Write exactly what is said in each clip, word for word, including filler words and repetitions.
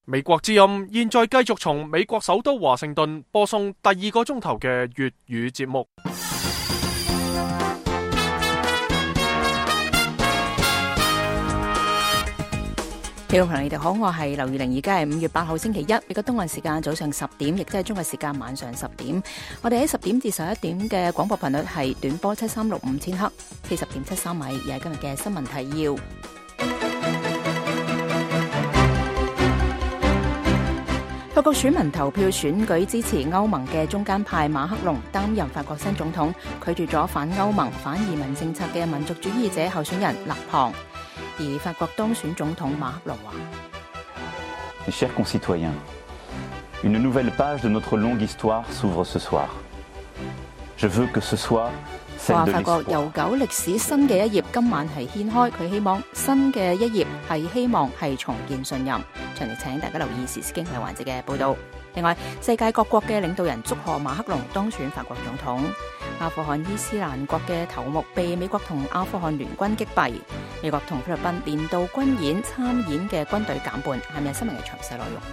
美國之音現在繼續從美國首都華盛頓播送第二個鐘頭嘅粵語節目。 聽眾朋友，你哋好，我係劉玉玲，而家係五月八號星期一，美國東岸時間早上十點，亦即係中國時間晚上十點。我哋喺十點至十一點嘅廣播頻率係短波七三六五千赫，四十點七三米，而係今日嘅新聞提要。法國選民投票選舉支持歐盟嘅中間派馬克龍擔任法國新總統，拒絕咗反歐盟、反移民政策嘅民族主義者候選人勒龐。而法國當選總統馬克龍話 ：Mes chers concitoyens, une nouvelle page de notre longue histoire s'ouvre ce soir. Je veux que ce soit celle de l'espoir. 話法國悠久歷史新嘅一頁今晚係掀開，佢希望新嘅一頁係希望係重建信任。詳情請大家留意時事經濟環節嘅報導。另外，世界各國嘅領導人祝賀馬克龍當選法國總統。阿富汗伊斯蘭國嘅頭目被美國同阿富汗聯軍擊斃。美國同菲律賓年度軍演參演嘅軍隊減半。係咪新聞嘅詳細內容？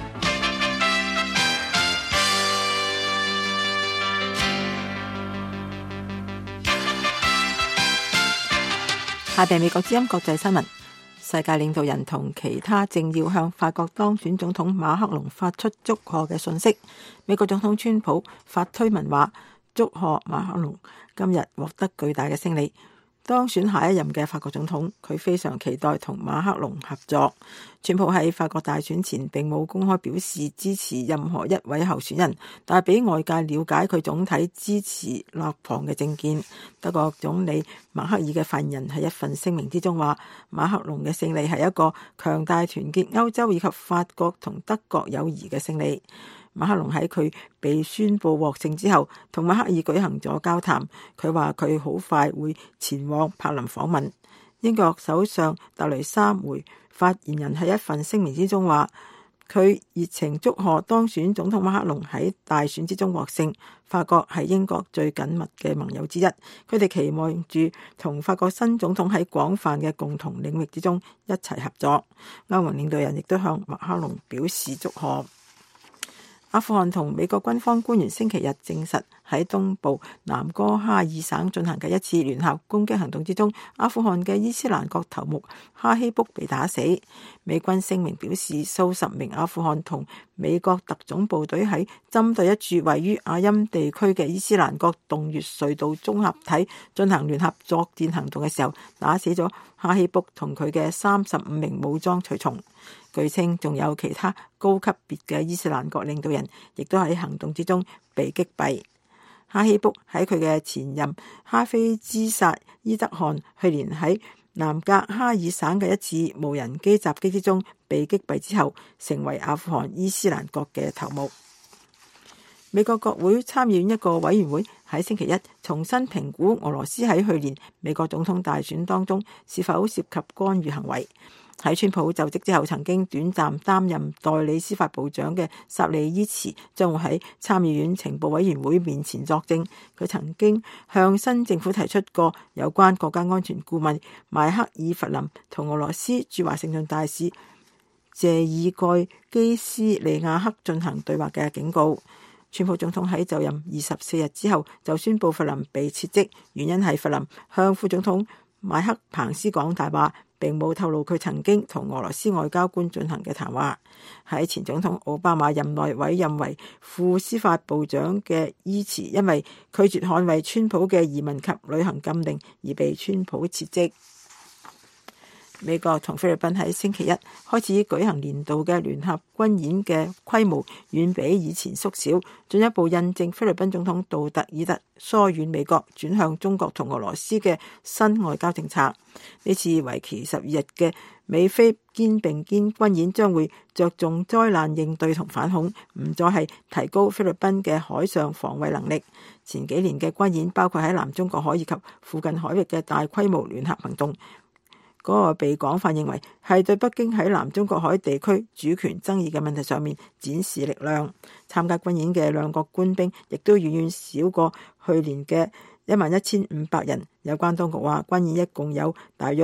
下邊美國之音國際新聞。世界領導人同其他政要向法國當選總統馬克龍發出祝賀嘅信息。美國總統川普發推文話：祝賀馬克龍今日獲得巨大嘅勝利，當選下一任嘅法國總統。佢非常期待同馬克龍合作。川普喺法國大選前並冇公開表示支持任何一位候選人，但係俾外界了解佢總體支持勒龐嘅政見。德國總理默克爾嘅發言人喺一份聲明之中話：馬克龍嘅勝利係一個強大團結歐洲以及法國同德國友誼嘅勝利。馬克龍喺佢被宣布獲勝之後，同默克爾舉行咗交談。佢話佢好快會前往柏林訪問。英國首相特蕾莎梅發言人喺一份聲明之中話：佢熱情祝賀當選總統馬克龍喺大選之中獲勝。法國係英國最緊密嘅盟友之一，佢哋期望住同法國新總統喺廣泛嘅共同領域之中一齊合作。歐盟領導人亦都向馬克龍表示祝賀。阿富汗同美國軍方官員星期日證實，喺東部南哥哈爾省進行嘅一次聯合攻擊行動之中，阿富汗嘅伊斯蘭國頭目哈希卜被打死。美軍聲明表示，數十名阿富汗同美國特種部隊喺針對一處位於阿欽地區嘅伊斯蘭國洞穴隧道綜合體進行聯合作戰行動嘅時候，打死咗哈希卜同佢嘅三十五名武裝隨從。據稱，仲有其他高級別嘅伊斯蘭國領導人，亦都喺行動之中被擊斃。哈希卜喺佢嘅前任哈菲茲薩伊德汗去年喺南格哈爾省嘅一次無人機襲擊之中被擊斃之後，成為阿富汗伊斯蘭國嘅頭目。美國國會參議院一個委員會喺星期一重新評估俄羅斯喺去年美國總統大選當中是否涉及干預行為。喺川普就職之後曾經短暫擔任代理司法部長嘅薩利伊茨將會喺參議院情報委員會面前作證。佢曾經向新政府提出過有關國家安全顧問邁克爾弗林同俄羅斯駐華盛頓大使謝爾蓋基斯利亞克進行對話嘅警告。川普總統喺就任二十四日之後就宣布弗林被撤職，原因係弗林向副總統麥克彭斯講大話，並冇透露佢曾經同俄羅斯外交官進行嘅談話。喺前總統奧巴馬任內委任為副司法部長嘅伊茨，因為拒絕捍衛川普嘅移民及旅行禁令而被川普撤職。美國同菲律賓喺星期一開始舉行年度嘅聯合軍演嘅規模遠比以前縮小，進一步印證菲律賓總統杜特爾特疏遠美國轉向中國同俄羅斯嘅新外交政策。呢次為期十二日嘅美菲肩並肩軍演將會着重災難應對同反恐，唔再係提高菲律賓嘅海上防衛能力。前幾年嘅軍演包括喺南中國海以及附近海域嘅大規模聯合行動。嗰個被廣泛認為係對北京喺南中國海地區主權爭議嘅問題上面展示力量。參加軍演嘅兩國官兵亦都遠遠少過去年嘅一萬一千五百人。有關當局話，軍演一共有大約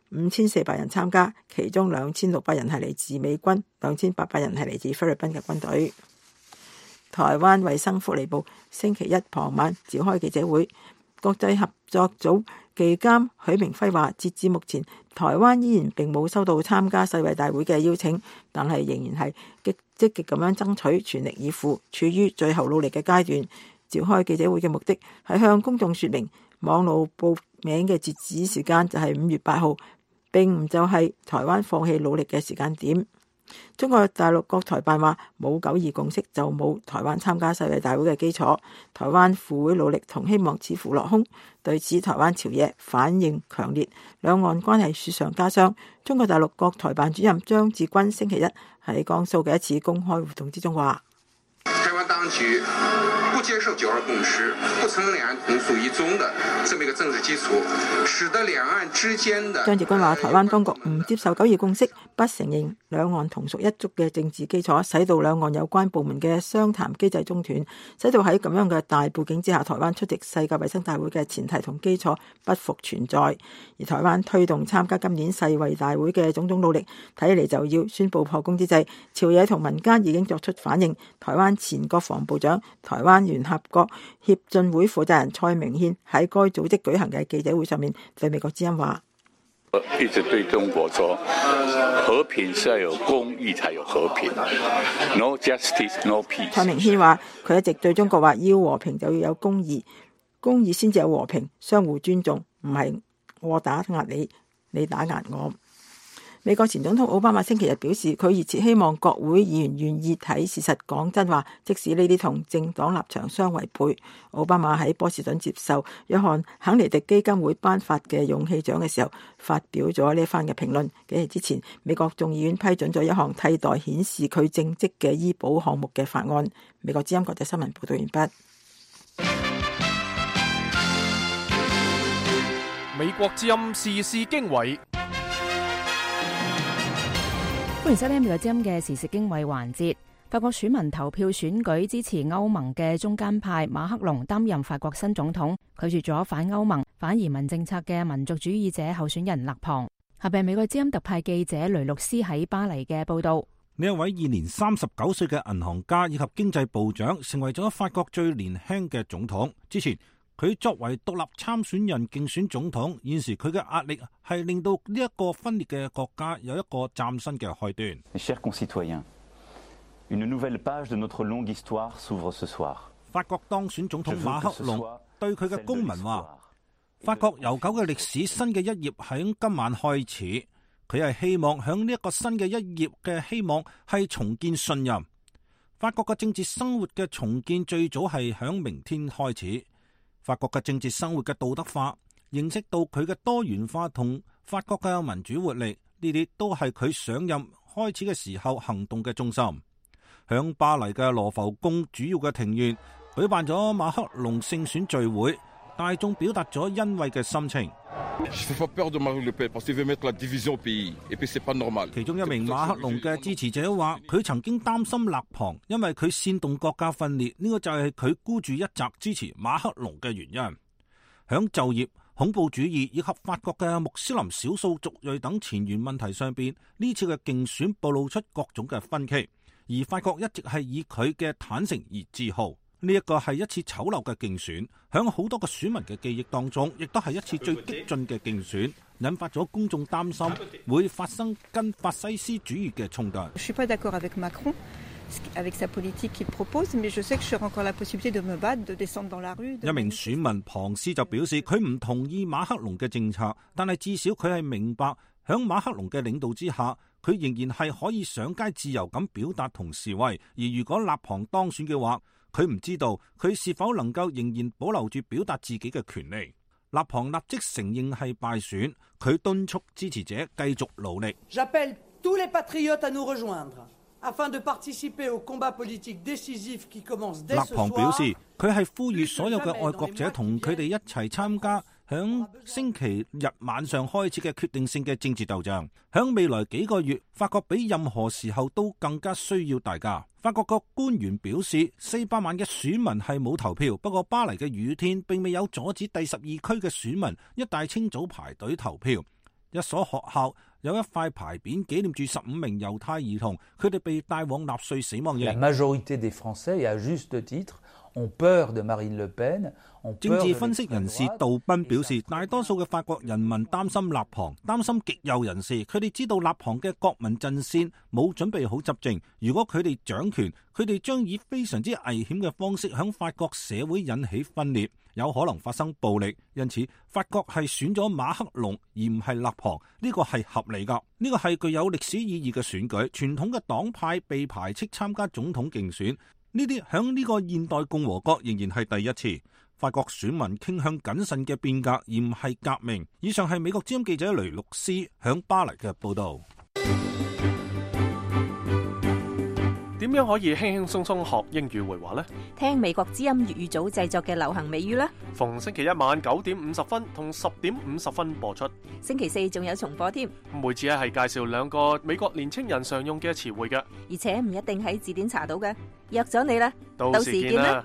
五千四百人參加，其中兩千六百人係嚟自美軍，兩千八百人係嚟自菲律賓嘅軍隊。台灣衛生福利部星期一傍晚召開記者會，國際合作組技監許明輝話，截至目前，台灣依然並冇收到參加世衛大會嘅邀請，但係仍然係極積極咁樣爭取，全力以赴，處於最後努力嘅階段。召開記者會嘅目的係向公眾說明，網路報名嘅截止時間就係五月八號，並唔就係台灣放棄努力嘅時間點。中國大陸國台辦話，冇九二共識就冇台灣參加世衛大會嘅基礎，台灣赴會努力同希望似乎落空。對此，台灣朝野反應強烈，兩岸關係雪上加霜。中國大陸國台辦主任張志軍星期一喺江蘇嘅一次公開活動之中話， 台灣當局不接受九二共識，不承兩岸同屬一中的這麼一個政治基礎，使得兩岸之間的。 張志軍話，台灣當局唔接受九二共識，不承認兩岸同屬一中嘅政治基礎，使到兩岸有關部門嘅商談機制中斷，使到喺咁樣嘅大背景之下，台灣出席世界衛生大會嘅前提同基礎不復存在。而台灣推動參加今年世衛大會嘅種種努力，睇嚟就要宣布破功之際，朝野同民間已經作出反應。台灣前國防部長、台灣聯合國協進會負責人蔡明憲喺該組織舉行嘅記者會上面對美國之音話， 一直對中國說，和平是要有公義才有和平 ，no justice, no peace。 蔡明憲話，佢一直對中國話，要和平就要有公義，公義先至有和平，相互尊重，唔係我打壓你，你打壓我。美國前總統奧巴馬星期日表示，佢熱切希望國會議員願意睇事實講真話，即使呢啲同政黨立場相違背。奧巴馬喺波士頓接受約翰肯尼迪基金會頒發嘅勇氣獎嘅時候，發表咗呢一番嘅評論。幾日之前，美國眾議院批准咗一項替代顯示佢正職嘅醫保項目嘅法案。美國之音國際新聞報道完畢。 美國之音時事經緯。 歡迎收聽美國之音嘅時事經緯環節。法國選民投票選舉支持歐盟嘅中間派馬克龍擔任法國新總統，拒絕咗反歐盟、反移民政策嘅民族主義者候選人勒龐。下邊美國之音特派記者雷律斯喺巴黎嘅報道。 呢一位現年三十九歲嘅銀行家以及經濟部長，成為咗法國最年輕嘅總統。之前佢作為獨立參選人競選總統，現時佢嘅壓力係令到呢一個分裂嘅國家有一個嶄新嘅開端。 Chers concitoyens, une nouvelle page de notre longue histoire s'ouvre ce soir。 法國當選總統馬克龍對佢嘅公民話：法國悠久嘅歷史新嘅一頁喺今晚開始，佢係希望響呢一個新嘅一頁嘅希望係重建信任。法國嘅政治生活嘅重建最早係響明天開始。法國嘅政治生活嘅道德化，認識到佢嘅多元化同法國嘅民主活力，呢啲都係佢上任開始嘅時候行動嘅中心。響巴黎嘅羅浮宮主要嘅庭院舉辦咗馬克龍勝選聚會，大眾表達咗欣慰嘅心情。其中一名馬克龍嘅支持者話，佢曾經擔心勒龐，因為佢煽動國家分裂，呢個就係佢孤注一擲支持馬克龍嘅原因。響就業、恐怖主義以及法國嘅穆斯林少數族裔等前沿問題上邊，呢次嘅競選暴露出各種嘅分歧，而法國一直係以佢嘅坦誠而自豪。呢一個係一次醜陋嘅競選，響好多個選民嘅記憶當中，亦都係一次最激進嘅競選，引發咗公眾擔心會發生跟法西斯主義嘅衝突。一名選民龐斯就表示，佢唔同意馬克龍嘅政策，但係至少佢係明白響馬克龍嘅領導之下，佢仍然係可以上街自由咁表達同示威。而如果勒龐當選嘅話，佢唔知道佢是否能夠仍然保留住表達自己嘅權利。勒龐立即承認係敗選，佢敦促支持者繼續努力。 J'appelle tous les patriotes à nous rejoindre afin de participer au combat politique décisif qui commence dès ce soir。 勒龐表示，佢係呼籲所有嘅愛國者同佢哋一齊參加響星期日晚上開始嘅決定性嘅政治鬥爭。響未來幾個月，法國比任何時候都更加需要大家。法國個官員表示，四百萬嘅選民係冇投票，不過巴黎嘅雨天並未有阻止第十二區嘅選民一大清早排隊投票。 一所學校有一塊牌匾紀念住十五名猶太兒童，佢哋被帶往納粹死亡營。政治分析人士杜賓表示，大多數嘅法國人民擔心勒龐，擔心極右人士，佢哋知道勒龐嘅國民陣線冇準備好執政，如果佢哋掌權，佢哋將以非常之危險嘅方式響法國社會引起分裂，有可能發生暴力，因此法國係選咗馬克龍而唔係勒龐，呢個係合理噶，呢個係具有歷史意義嘅選舉，傳統嘅黨派被排斥參加總統競選。呢啲響呢個現代共和國仍然係第一次。法國選民傾向謹慎嘅變革，而唔係革命。以上係美國之音記者雷陸斯響巴黎嘅報道。 點樣可以輕輕鬆鬆學英語會話呢？ 聽美國之音粵語組製作嘅流行美語啦。 逢星期一晚九點五十分同十點五十分播出。 星期四仲有重播添。 每次咧係介紹兩個美國年青人常用嘅詞彙嘅， 而且唔一定喺字典查到嘅。約咗你啦， 到時見啦。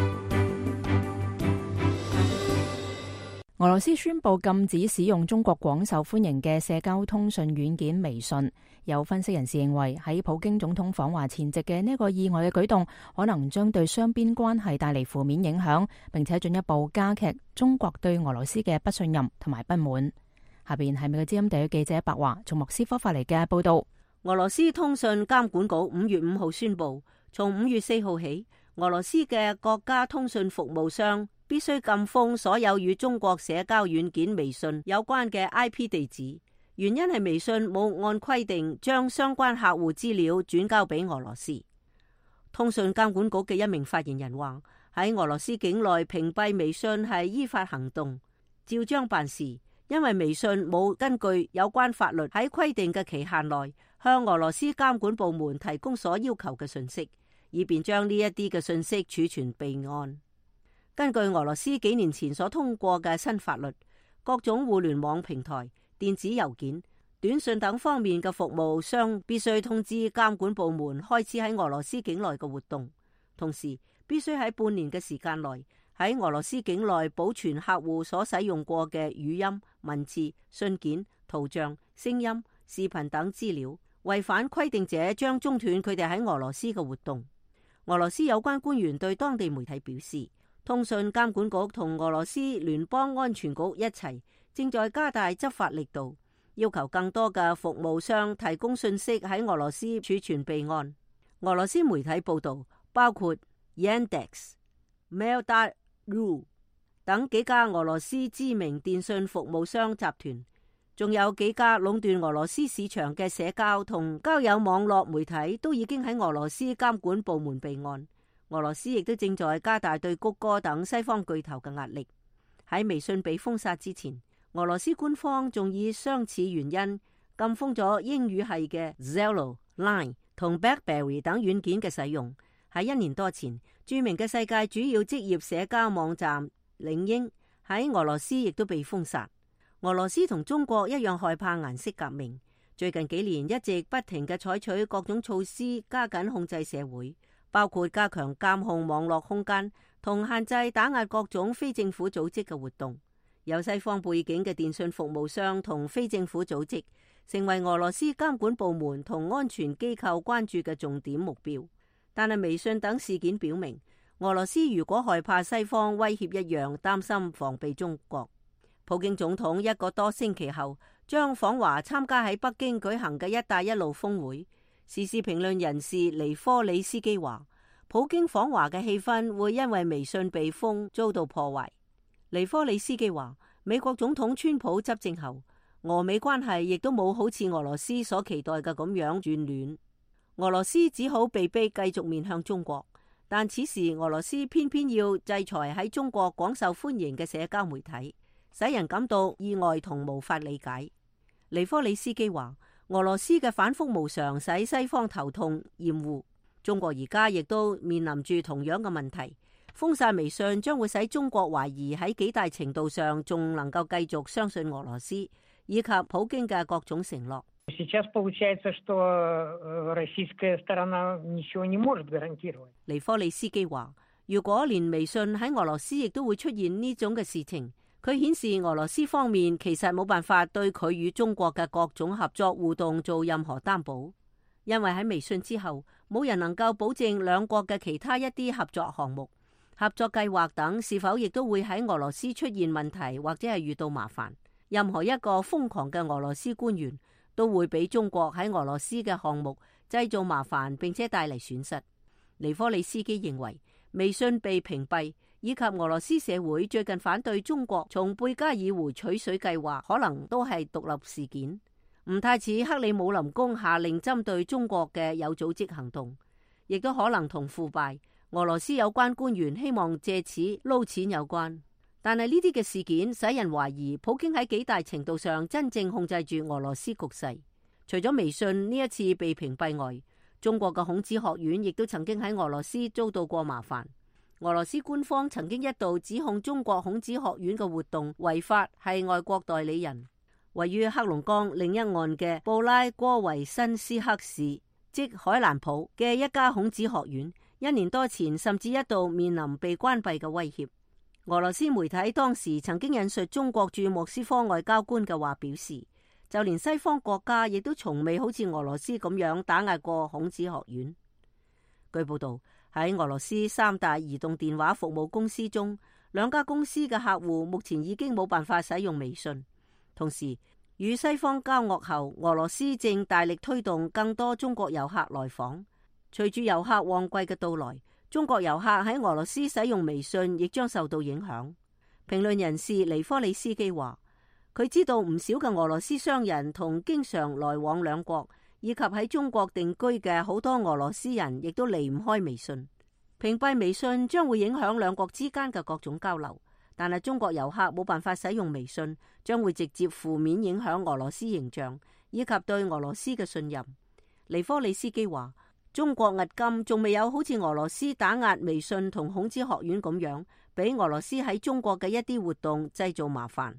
俄羅斯宣布禁止使用中國廣受歡迎嘅社交通訊軟件微信。有分析人士認為，喺普京總統訪華前夕嘅呢個意外嘅舉動，可能將對雙邊關係帶嚟負面影響，並且進一步加劇中國對俄羅斯嘅不信任同埋不滿。下邊係美國之音地區記者白華從莫斯科發嚟嘅報道。 俄羅斯通訊監管局五月五號宣布，從五月四號起，俄羅斯嘅國家通訊服務商必須禁封所有與中國社交軟件微信有關嘅 I P 地址，原因係微信冇按規定將相關客戶資料轉交俾俄羅斯。通訊監管局嘅一名發言人話，喺俄羅斯境內屏蔽微信係依法行動，照章辦事，因為微信冇根據有關法律喺規定嘅期限內向俄羅斯監管部門提供所要求嘅信息，以便將呢一啲嘅信息儲存備案。根據俄羅斯幾年前所通過嘅新法律，各種互聯網平台、電子郵件、短信等方面嘅服務商必須通知監管部門開始喺俄羅斯境內嘅活動，同時必須喺半年嘅時間內喺俄羅斯境內保存客戶所使用過嘅語音、文字、信件、圖像、聲音、視頻等資料，違反規定者將中斷佢哋喺俄羅斯嘅活動。俄羅斯有關官員對當地媒體表示，通訊監管局同俄羅斯聯邦安全局一齊正在加大執法力度，要求更多嘅服務商提供信息喺俄羅斯儲存備案。俄羅斯媒體報道，包括 Yandex、Mail.ru 等幾家俄羅斯知名電信服務商集團，仲有幾家壟斷俄羅斯市場嘅社交同交友網絡媒體都已經喺俄羅斯監管部門備案。俄羅斯亦都正在加大對谷歌等西方巨頭嘅壓力。喺微信被封殺之前，俄羅斯官方仲以相似原因禁封咗英語系嘅 Zello、Line 同 BlackBerry 等軟件嘅使用。喺一年多前，著名嘅世界主要職業社交網站領英喺俄羅斯亦都被封殺。俄羅斯同中國一樣害怕顏色革命，最近幾年一直不停嘅採取各種措施加緊控制社會，包括加強監控網絡空間同限制打壓各種非政府組織嘅活動。有西方背景嘅電信服務商同非政府組織成為俄羅斯監管部門同安全機構關注嘅重點目標。但係微信等事件表明，俄羅斯如果害怕西方威脅一樣，擔心防備中國。普京總統一個多星期後將訪華參加喺北京舉行嘅一帶一路峰會。時事評論人士尼科里斯基話，普京訪華嘅氣氛會因為微信被封遭到破壞。尼科里斯基話，美國總統川普執政後，俄美關係亦都冇好似俄羅斯所期待嘅咁樣轉暖。俄羅斯只好被逼繼續面向中國，但此時俄羅斯偏偏要制裁喺中國廣受歡迎嘅社交媒體，使人感到意外同無法理解。尼科里斯基話，俄羅斯嘅反覆無常使西方頭痛厭惡，中國而家亦都面臨住同樣嘅問題。封殺微信將會使中國懷疑喺幾大程度上仲能夠繼續相信俄羅斯以及普京嘅各種承諾。尼科里斯基話，如果連微信喺俄羅斯亦都會出現呢種嘅事情， 佢顯示俄羅斯方面其實冇辦法對佢與中國嘅各種合作互動做任何擔保，因為喺微信之後，冇人能夠保證兩國嘅其他一啲合作項目、合作計劃等是否亦都會喺俄羅斯出現問題或者係遇到麻煩。任何一個瘋狂嘅俄羅斯官員都會俾中國喺俄羅斯嘅項目製造麻煩，並且帶嚟損失。尼科利斯基認為，微信被屏蔽以及俄羅斯社會最近反對中國從貝加爾湖取水計劃，可能都係獨立事件，唔太似克里姆林宮下令針對中國嘅有組織行動，亦都可能同腐敗、俄羅斯有關官員希望借此撈錢有關。但係呢啲嘅事件使人懷疑，普京喺幾大程度上真正控制住俄羅斯局勢。除咗微信呢一次被屏蔽外，中國嘅孔子學院亦都曾經喺俄羅斯遭到過麻煩。俄羅斯官方曾經一度指控中國孔子學院嘅活動違法，係外國代理人。位於黑龍江另一岸嘅布拉戈維申斯克市，即海蘭普嘅一家孔子學院，一年多前甚至一度面臨被關閉嘅威脅。俄羅斯媒體當時曾經引述中國駐莫斯科外交官嘅話表示，就連西方國家亦都從未好似俄羅斯咁樣打壓過孔子學院。據報道，喺俄羅斯三大移動電話服務公司中，兩家公司嘅客戶目前已經冇辦法使用微信。同時，與西方交惡後，俄羅斯正大力推動更多中國遊客來訪。隨住遊客旺季嘅到來，中國遊客喺俄羅斯使用微信亦將受到影響。評論人士尼科里斯基話，佢知道唔少嘅俄羅斯商人同經常來往兩國，以及喺中國定居嘅好多俄羅斯人亦都離唔開微信。屏蔽微信將會影響兩國之間嘅各種交流，但係中國遊客冇辦法使用微信，將會直接負面影響俄羅斯形象以及對俄羅斯嘅信任。尼科里斯基話，中國迄今仲未有好似俄羅斯打壓微信同孔子學院咁樣，俾俄羅斯喺中國嘅一啲活動製造麻煩。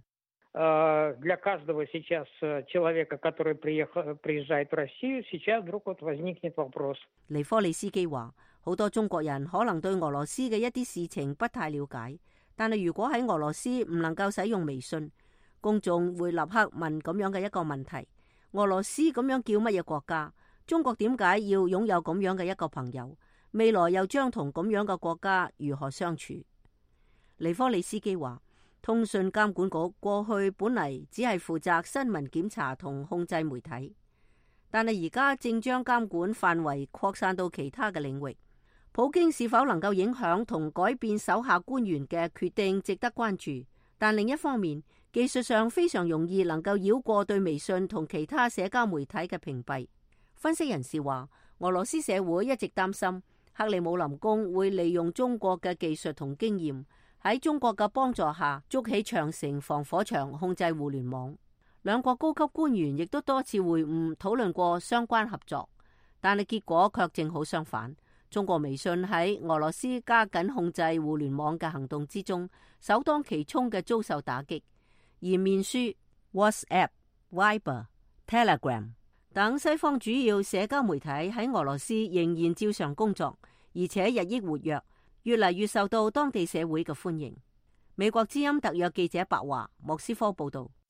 для каждого сейчас человека, который приезжает в Россию, сейчас вдруг вот возникнет вопрос。 尼科里斯基話，好多中國人可能對俄羅斯嘅一啲事情不太了解，但係如果喺俄羅斯唔能夠使用微信，公眾會立刻問咁樣嘅一個問題：俄羅斯咁樣叫乜嘢國家？中國點解要擁有咁樣嘅一個朋友？未來又將同咁樣嘅國家如何相處？尼科里斯基話，通訊監管局過去本嚟只係負責新聞檢查同控制媒體，但係而家正將監管範圍擴散到其他嘅領域。普京是否能夠影響同改變手下官員嘅決定值得關注，但另一方面，技術上非常容易能夠繞過對微信同其他社交媒體嘅屏蔽。分析人士話，俄羅斯社會一直擔心克里姆林宮會利用中國嘅技術同經驗，喺中國嘅幫助下築起長城防火牆，控制互聯網。兩國高級官員亦都多次會晤討論過相關合作，但係結果卻正好相反。中國微信喺俄羅斯加緊控制互聯網嘅行動之中，首當其衝嘅遭受打擊，而面書、WhatsApp、Viber、Telegram 等西方主要社交媒體喺俄羅斯仍然照常工作，而且日益活躍，越嚟越受到當地社會嘅歡迎。美國之音特約記者白華，莫斯科報道。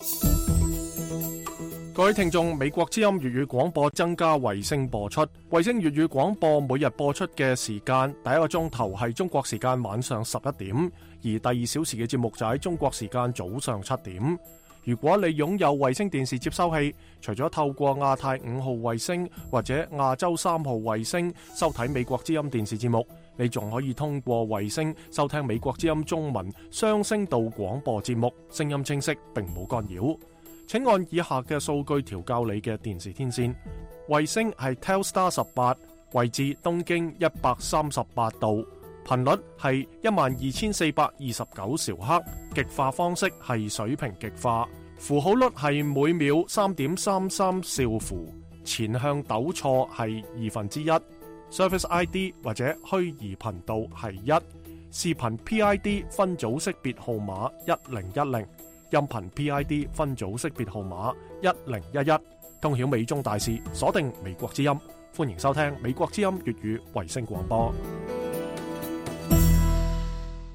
各位聽眾，美國之音粵語廣播增加衛星播出，衛星粵語廣播每日播出嘅時間，第一個鐘頭係中國時間晚上十一點，而第二小時嘅節目就喺中國時間早上七點。如果你擁有衛星電視接收器，除咗透過亞太五號衛星或者亞洲三號衛星收睇美國之音電視節目，你仲可以通過衛星收聽美國之音中文雙聲道廣播節目，聲音清晰並冇干擾。請按以下嘅數據調校你嘅電視天線。衛星係 Telstar 十八，位置東經一百三十八度，頻率係一萬二千四百二十九兆赫，極化方式係水平極化，符號率係每秒三點三三兆符，前向抖錯係二分之一，Service I D 或者虛擬頻道係一，視頻 P I D 分組識別號碼一零一零，音頻 P I D 分組識別號碼一零一一，通曉美中大事，鎖定美國之音，歡迎收聽美國之音粵語衛星廣播。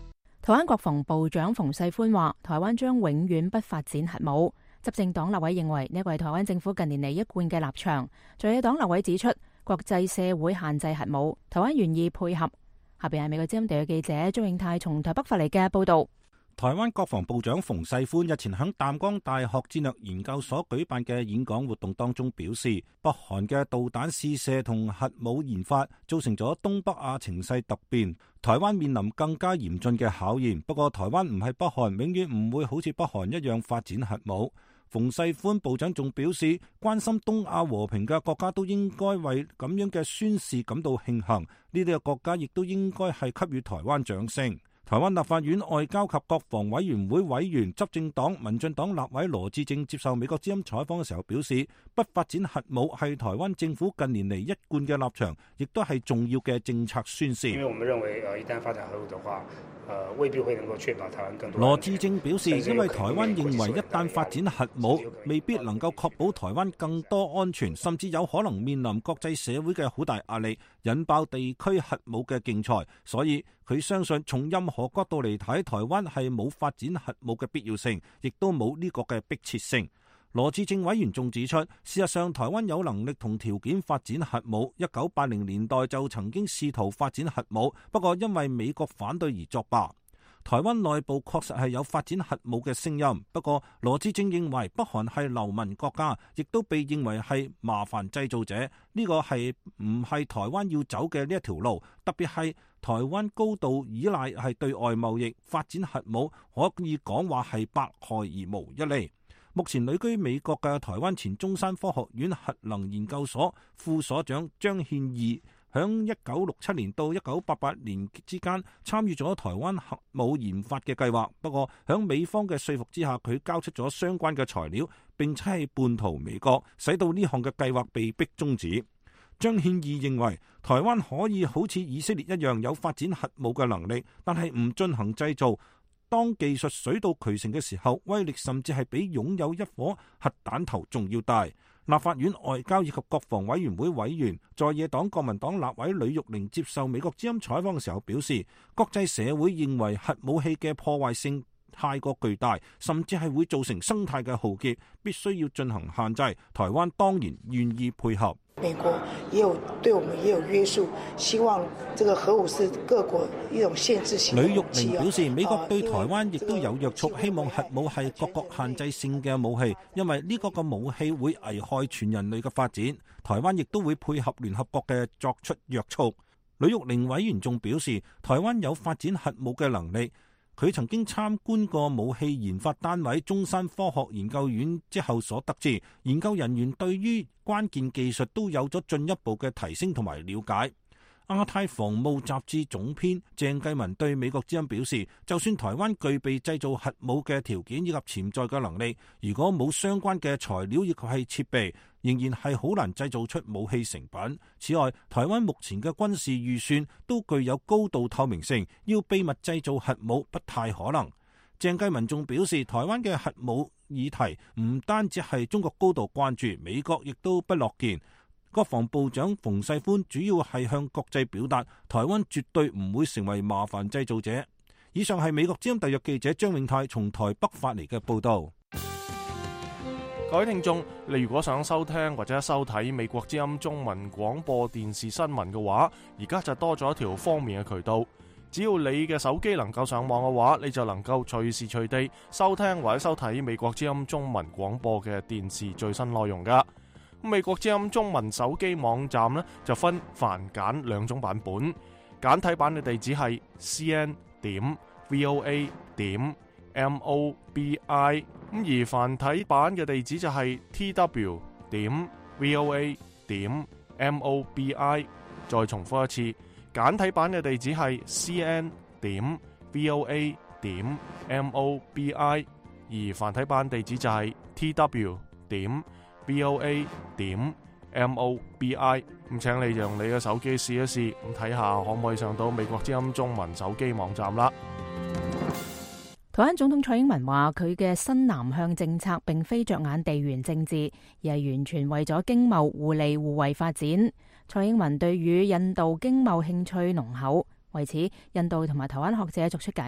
台灣國防部長馮世寬話，台灣將永遠不發展核武。執政黨立委認為呢個係台灣政府近年嚟一貫嘅立場。在野黨立委指出，國際社會限制核武，台灣願意配合。下邊係美國之音地嘅記者張永泰從台北發嚟嘅報道。 台灣國防部長馮世寬日前喺淡江大學戰略研究所舉辦嘅演講活動當中表示，北韓嘅導彈試射同核武研發造成咗東北亞情勢突變，台灣面臨更加嚴峻嘅考驗。不過台灣唔係北韓，永遠唔會好似北韓一樣發展核武。馮世寬部長仲表示，關心東亞和平嘅國家都應該為咁樣嘅宣示感到慶幸，呢啲嘅國家亦都應該係給予台灣掌聲。台灣立法院外交及國防委員會委員、執政黨民進黨立委羅致政接受美國之音採訪嘅時候表示，不發展核武係台灣政府近年嚟一貫嘅立場，亦都係重要嘅政策宣示。 因為我們認為，呃，一旦發展核武的話，呃，未必會能夠確保台灣更多。 羅致政表示，因為台灣認為一旦發展核武，未必能夠確保台灣更多安全，甚至有可能面臨國際社會嘅好大壓力，引爆地區核武嘅競賽。所以佢相信，從任何角度嚟睇，台灣係冇發展核武嘅必要性，亦都冇呢個嘅迫切性。羅致政委員仲指出，事實上台灣有能力同條件發展核武，一九八零年代就曾經試圖發展核武，不過因為美國反對而作罷。台灣內部確實係有發展核武嘅聲音，不過羅致政認為北韓係流氓國家，亦都被認為係麻煩製造者，呢個係唔係台灣要走嘅呢一條路，特別係台灣高度依賴係對外貿易，發展核武可以講話係百害而無一利。目前旅居美國嘅台灣前中山科學院核能研究所副所長張憲義，響一九六七年到一九八八年之間參與咗台灣核武研發嘅計劃，不過響美方嘅說服之下，佢交出咗相關嘅材料，並且係叛逃美國，使到呢項嘅計劃被迫終止。張憲義認為，台灣可以好似以色列一樣有發展核武嘅能力，但係唔進行製造。當技術水到渠成嘅時候，威力甚至係比擁有一顆核彈頭仲要大。立法院外交以及國防委員會委員、在野黨國民黨立委呂玉玲接受美國之音採訪嘅時候表示，國際社會認為核武器嘅破壞性太過巨大，甚至係會造成生態嘅浩劫，必須要進行限制。台灣當然願意配合。 美國也有對我們也有約束，希望這個核武是各國一種限制性。呂玉玲表示，美國對台灣亦都有約束，希望核武係各國限制性嘅武器，因為呢個個武器會危害全人類嘅發展。台灣亦都會配合聯合國嘅作出約束。呂玉玲委員仲表示，台灣有發展核武嘅能力。佢曾經參觀過武器研發單位中山科學研究院之後所得知，研究人員對於關鍵技術都有咗進一步嘅提升同埋了解。亞太防務雜誌總編鄭繼文對美國之音表示，就算台灣具備製造核武嘅條件以及潛在嘅能力，如果冇相關嘅材料以及係設備，仍然係好難製造出武器成品。此外，台灣目前嘅軍事預算都具有高度透明性，要秘密製造核武不太可能。鄭繼文仲表示，台灣嘅核武議題唔單止係中國高度關注，美國亦都不樂見。國防部長馮世寬主要係向國際表達，台灣絕對唔會成為麻煩製造者。以上係美國之音特約記者張永泰從台北發嚟嘅報道。 各位聽眾，你如果想收聽或者收睇美國之音中文廣播電視新聞嘅話，而家就多咗一條方便嘅渠道。只要你嘅手機能夠上網嘅話，你就能夠隨時隨地收聽或者收睇美國之音中文廣播嘅電視最新內容噶。美國之音中文手機網站呢，就分繁簡兩種版本，簡體版嘅地址係 c n 點 v o a 點 m o b i， 咁而繁體版嘅地址就係 t w 點 v o a 點 m o b i。再重複一次，簡體版嘅地址係 c n 點 v o a 點 m o b i， 而繁體版地址就係 t w 點V O A 點 M O B I， 咁請你用你嘅手機試一試，咁睇下可唔可以上到美國之音中文手機網站啦。 台灣總統蔡英文話，佢嘅新南向政策並非着眼地緣政治，而係完全為咗經貿互利互惠發展。蔡英文對於印度經貿興趣濃厚，為此印度同埋台灣學者作出解讀。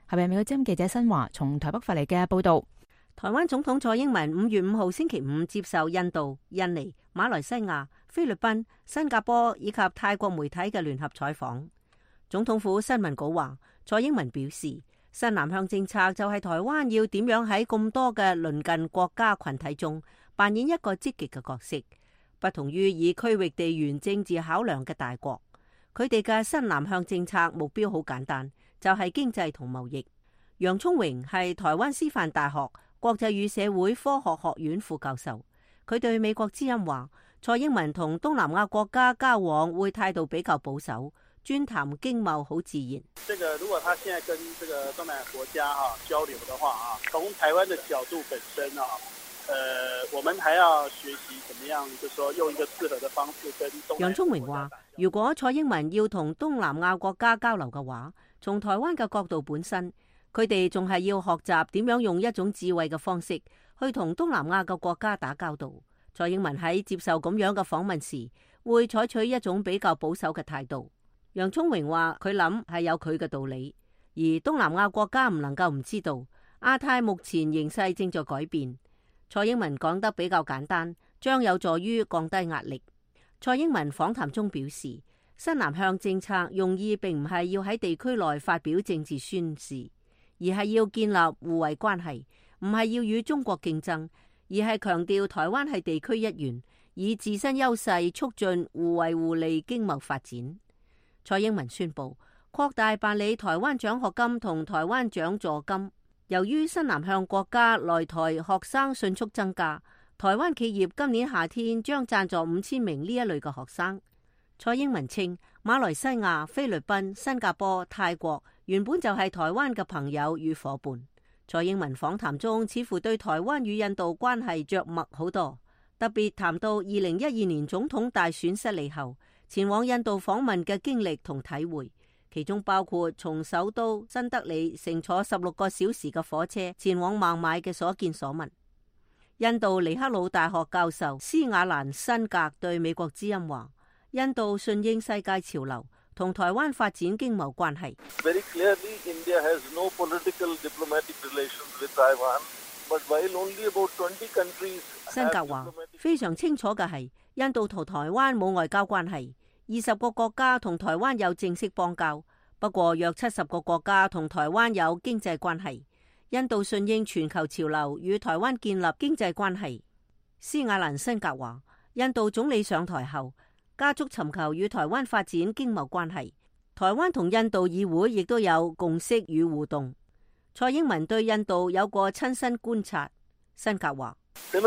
下面美國之音記者新華從台北發嚟嘅報道。 台灣總統蔡英文五月五號星期五接受印度、印尼、馬來西亞、菲律賓、新加坡以及泰國媒體嘅聯合採訪。總統府新聞稿話，蔡英文表示，新南向政策就係台灣要點樣喺咁多嘅鄰近國家群體中扮演一個積極嘅角色，不同於以區域地緣政治考量嘅大國。佢哋嘅新南向政策目標好簡單，就係經濟同貿易。楊聰榮係台灣師範大學國際與社會科學學院副教授，佢對美國之音話，蔡英文同東南亞國家交往會態度比較保守，專談經貿好自然。 這個如果他現在跟這個東南亞國家啊交流的話啊，從台灣的角度本身啊，呃，我們還要學習怎麼樣，就是說用一個適合的方式跟東南亞國家。 楊聰榮話，如果蔡英文要同東南亞國家交流嘅話，從台灣嘅角度本身，佢哋仲係要學習點樣用一種智慧嘅方式去同東南亞嘅國家打交道。蔡英文喺接受咁樣嘅訪問時，會採取一種比較保守嘅態度。楊聰榮話，佢諗係有佢嘅道理，而東南亞國家唔能夠唔知道，亞太目前形勢正在改變。蔡英文講得比較簡單，將有助於降低壓力。蔡英文訪談中表示，新南向政策用意並唔係要喺地區內發表政治宣示，而係要建立互惠關係，唔係要與中國競爭，而係強調台灣係地區一員，以自身優勢促進互惠互利經貿發展。蔡英文宣布擴大辦理台灣獎學金同台灣獎助金。由於新南向國家來台學生迅速增加，台灣企業今年夏天將贊助五千名呢一類嘅學生。蔡英文稱，馬來西亞、菲律賓、新加坡、泰國原本就係台灣嘅朋友與夥伴。蔡英文訪談中似乎對台灣與印度關係着墨好多，特別談到二零一二年總統大選失利後前往印度訪問嘅經歷同體會，其中包括從首都新德里乘坐十六個小時嘅火車前往孟買嘅所見所聞。印度尼赫魯大學教授斯瓦蘭辛格對美國之音話，印度順應世界潮流，同台灣發展經貿關係。 Very clearly, India has no political diplomatic relations with Taiwan, but while only about twenty countries. 辛格話，非常清楚嘅係，印度同台灣冇外交關係，二十個國家同台灣有正式邦交，不過約七十個國家同台灣有經濟關係。印度順應全球潮流，與台灣建立經濟關係。斯瓦蘭辛格話，印度總理上台後加速尋求與台灣發展經貿關係，台灣同印度議會亦都有共識與互動。蔡英文對印度有過親身觀察。辛格話，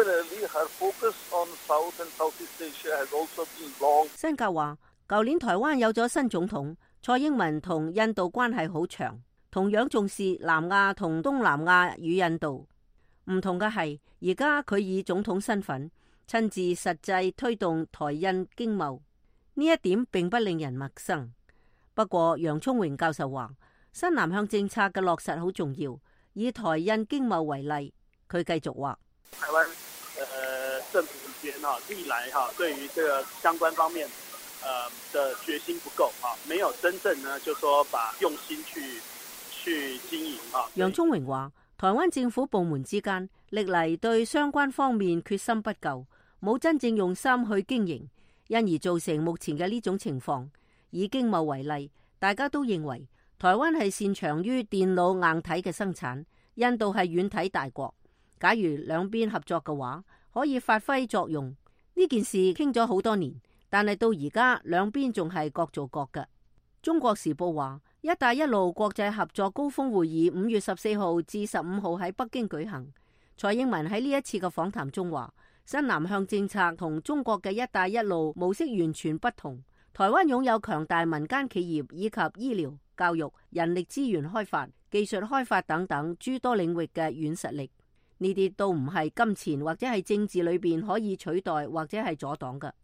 辛格話，舊年台灣有咗新總統，蔡英文同印度關係好長，同樣重視南亞同東南亞與印度。唔同嘅係，而家佢以總統身份親自實際推動台印經貿，呢一點並不令人陌生。不過楊聰榮教授話，新南向政策嘅落實好重要。以台印經貿為例，佢繼續話： 台灣呃政府之間哈，歷來哈對於這個相關方面呃的決心不夠哈，沒有真正呢就說把用心去去經營哈。 楊聰榮話，台灣政府部門之間歷嚟對相關方面決心不夠，冇真正用心去經營，因而造成目前嘅呢種情況。以經貿為例，大家都認為台灣係擅長於電腦硬體嘅生產，印度係軟體大國。假如兩邊合作嘅話，可以發揮作用。呢件事傾咗好多年，但係到而家兩邊仲係各做各嘅。中國時報話，一帶一路國際合作高峰會議五月十四號至十五號喺北京舉行。蔡英文喺呢一次嘅訪談中話，新南向政策同中國嘅一帶一路模式完全不同。台灣擁有強大民間企業以及醫療、教育、人力資源開發、技術開發等等諸多領域嘅軟實力，呢啲都唔係金錢或者係政治裏邊可以取代或者係阻擋嘅。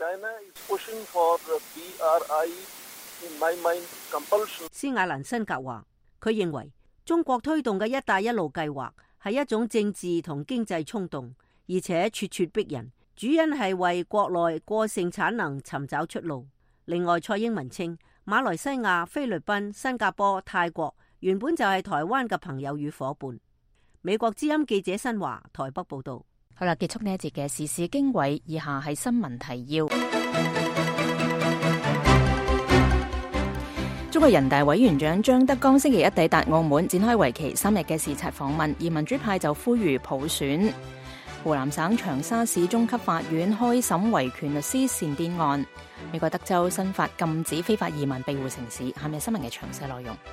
斯瓦蘭辛格話，佢認為中國推動嘅一帶一路計劃係一種政治同經濟衝動，而且咄咄逼人，主因係為國內過剩產能尋找出路。另外，蔡英文稱馬來西亞、菲律賓、新加坡、泰國原本就係台灣嘅朋友與伙伴。美國之音記者新華台北報道。 好啦，結束呢一節嘅時事經緯，以下係新聞提要。中國人大委員長張德江星期一抵達澳門，展開為期三日嘅視察訪問，而民主派就呼籲普選。湖南省長沙市中級法院開審維權律師煽顛案。美國德州新法禁止非法移民庇護城市。下面新聞嘅詳細內容。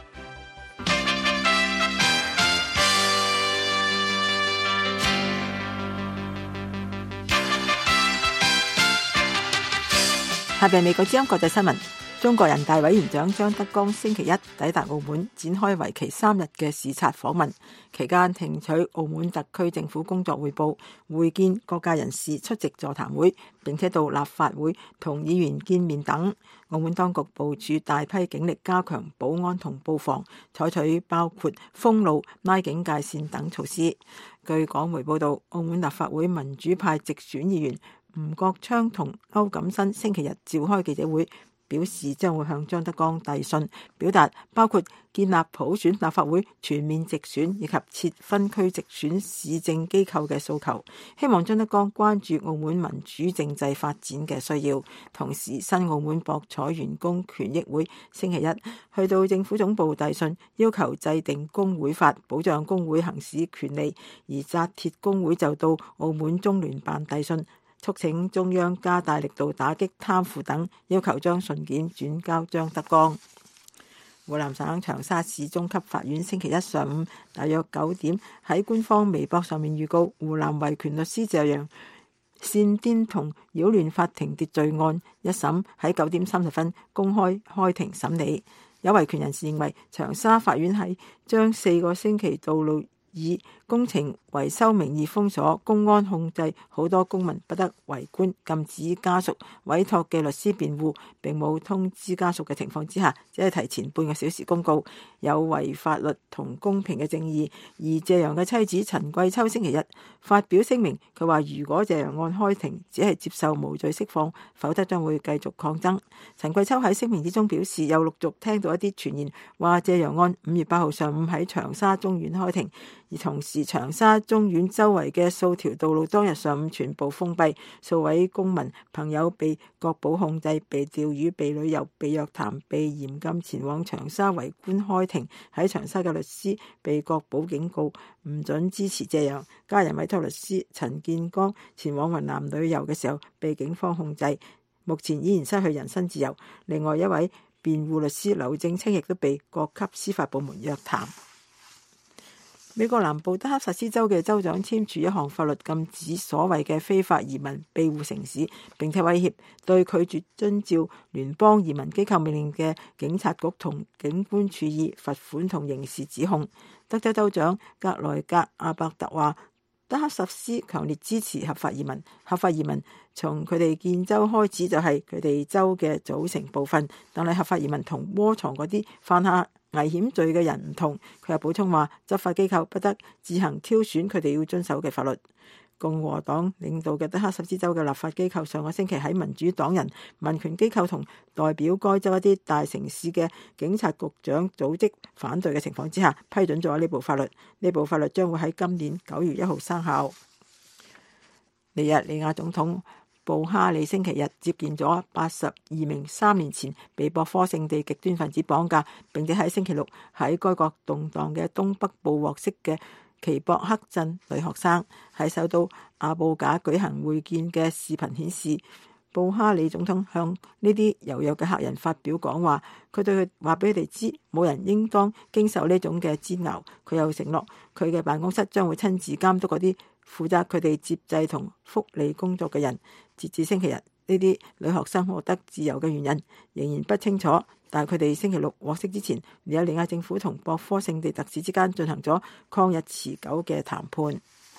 下邊美國之音國際新聞。中國人大委員長張德江星期一抵達澳門，展開為期三日嘅視察訪問，期間聽取澳門特區政府工作匯報，會見各界人士，出席座談會，並且到立法會同議員見面等。澳門當局部署大批警力加強保安同布防，採取包括封路、拉警戒線等措施。據港媒報道，澳門立法會民主派直選議員吳國昌同歐錦新星期日召開記者會，表示將會向張德江遞信，表達包括建立普選立法會、全面直選以及設分區直選市政機構嘅訴求，希望張德江關注澳門民主政制發展嘅需要。同時，新澳門博彩員工權益會星期一去到政府總部遞信，要求制定工會法，保障工會行使權利，而紮鐵工會就到澳門中聯辦遞信，促請中央加大力度打擊貪腐等，要求將信件轉交張德江。湖南省長沙市中級法院星期一上午大約九點喺官方微博上面預告，湖南維權律師謝陽煽顛同擾亂法庭秩序案一審喺九點三十分公開開庭審理。有維權人士認為，長沙法院係將四個星期道路以工程維修名義封鎖，公安控制好多公民不得圍觀，禁止家屬委託嘅律師辯護，並冇通知家屬嘅情況之下，只係提前半個小時公告，有違法律同公平嘅正義。而謝陽嘅妻子陳桂秋星期日發表聲明，佢話如果謝陽案開庭只係接受無罪釋放，否則將會繼續抗爭。陳桂秋喺聲明之中表示，又陸續聽到一啲傳言，話謝陽案五月八號上午喺長沙中院開庭，而同時長沙中院周圍嘅數條道路當日上午全部封閉，數位公民朋友被國保控制，被釣魚，被旅遊，被約談，被嚴禁前往長沙圍觀開庭。喺長沙嘅律師被國保警告唔准支持謝陽，家人委託律師陳建剛前往雲南旅遊嘅時候被警方控制，目前依然失去人身自由。另外一位辯護律師劉正清亦都被各級司法部門約談。美國南部德克薩斯州嘅州長簽署一項法律，禁止所謂嘅非法移民庇護城市，並且威脅對拒絕遵照聯邦移民機構命令嘅警察局同警官處以罰款同刑事指控。德州州長格萊格阿伯特話，德克薩斯強烈支持合法移民，合法移民從佢哋建州開始就係佢哋州嘅組成部分，但係合法移民同窩藏嗰啲犯下危險罪嘅人唔同。佢又補充話，執法機構不得自行挑選佢哋要遵守嘅法律。共和黨領導嘅德克薩斯州嘅立法機構上個星期喺民主黨人、民權機構同代表該州一啲大城市嘅警察局長組織反對嘅情況之下，批准咗呢部法律。呢部法律將會喺今年九月一號生效。尼日利亞總統布哈里星期日接見咗八十二名三年前被博科聖地極端分子綁架，並且喺星期六喺該國動盪嘅東北部獲釋嘅奇博克鎮女學生。喺首都阿布賈舉行會見嘅視頻顯示，布哈里總統向呢啲柔弱嘅客人發表講話，佢對佢話俾佢哋知，冇人應當經受呢種嘅煎熬。佢又承諾佢嘅辦公室將會親自監督嗰啲負責佢哋接濟同福利工作嘅人。截至星期日，呢啲女學生獲得自由嘅原因仍然不清楚，但係佢哋星期六獲釋之前，尼日利亞政府同博科聖地特使之間進行咗曠日持久嘅談判。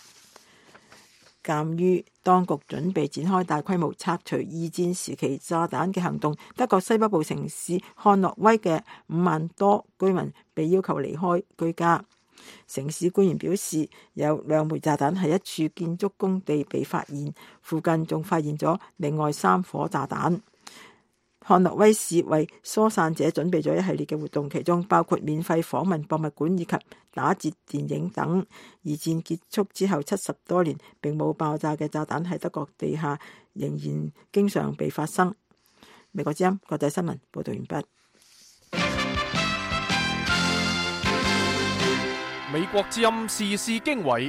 鑑於當局準備展開大規模拆除二戰時期炸彈嘅行動，德國西北部城市漢諾威嘅五萬多居民被要求離開居家。城市官員表示，有兩枚炸彈喺一處建築工地被發現，附近仲發現咗另外三顆炸彈。 漢諾威市為疏散者準備咗一系列嘅活動，其中包括免費訪問博物館以及打折電影等。二戰結束之後七十多年並冇爆炸嘅炸彈喺德國地下仍然經常被發生。美國之音國際新聞報道完畢。 美國之音時事經緯，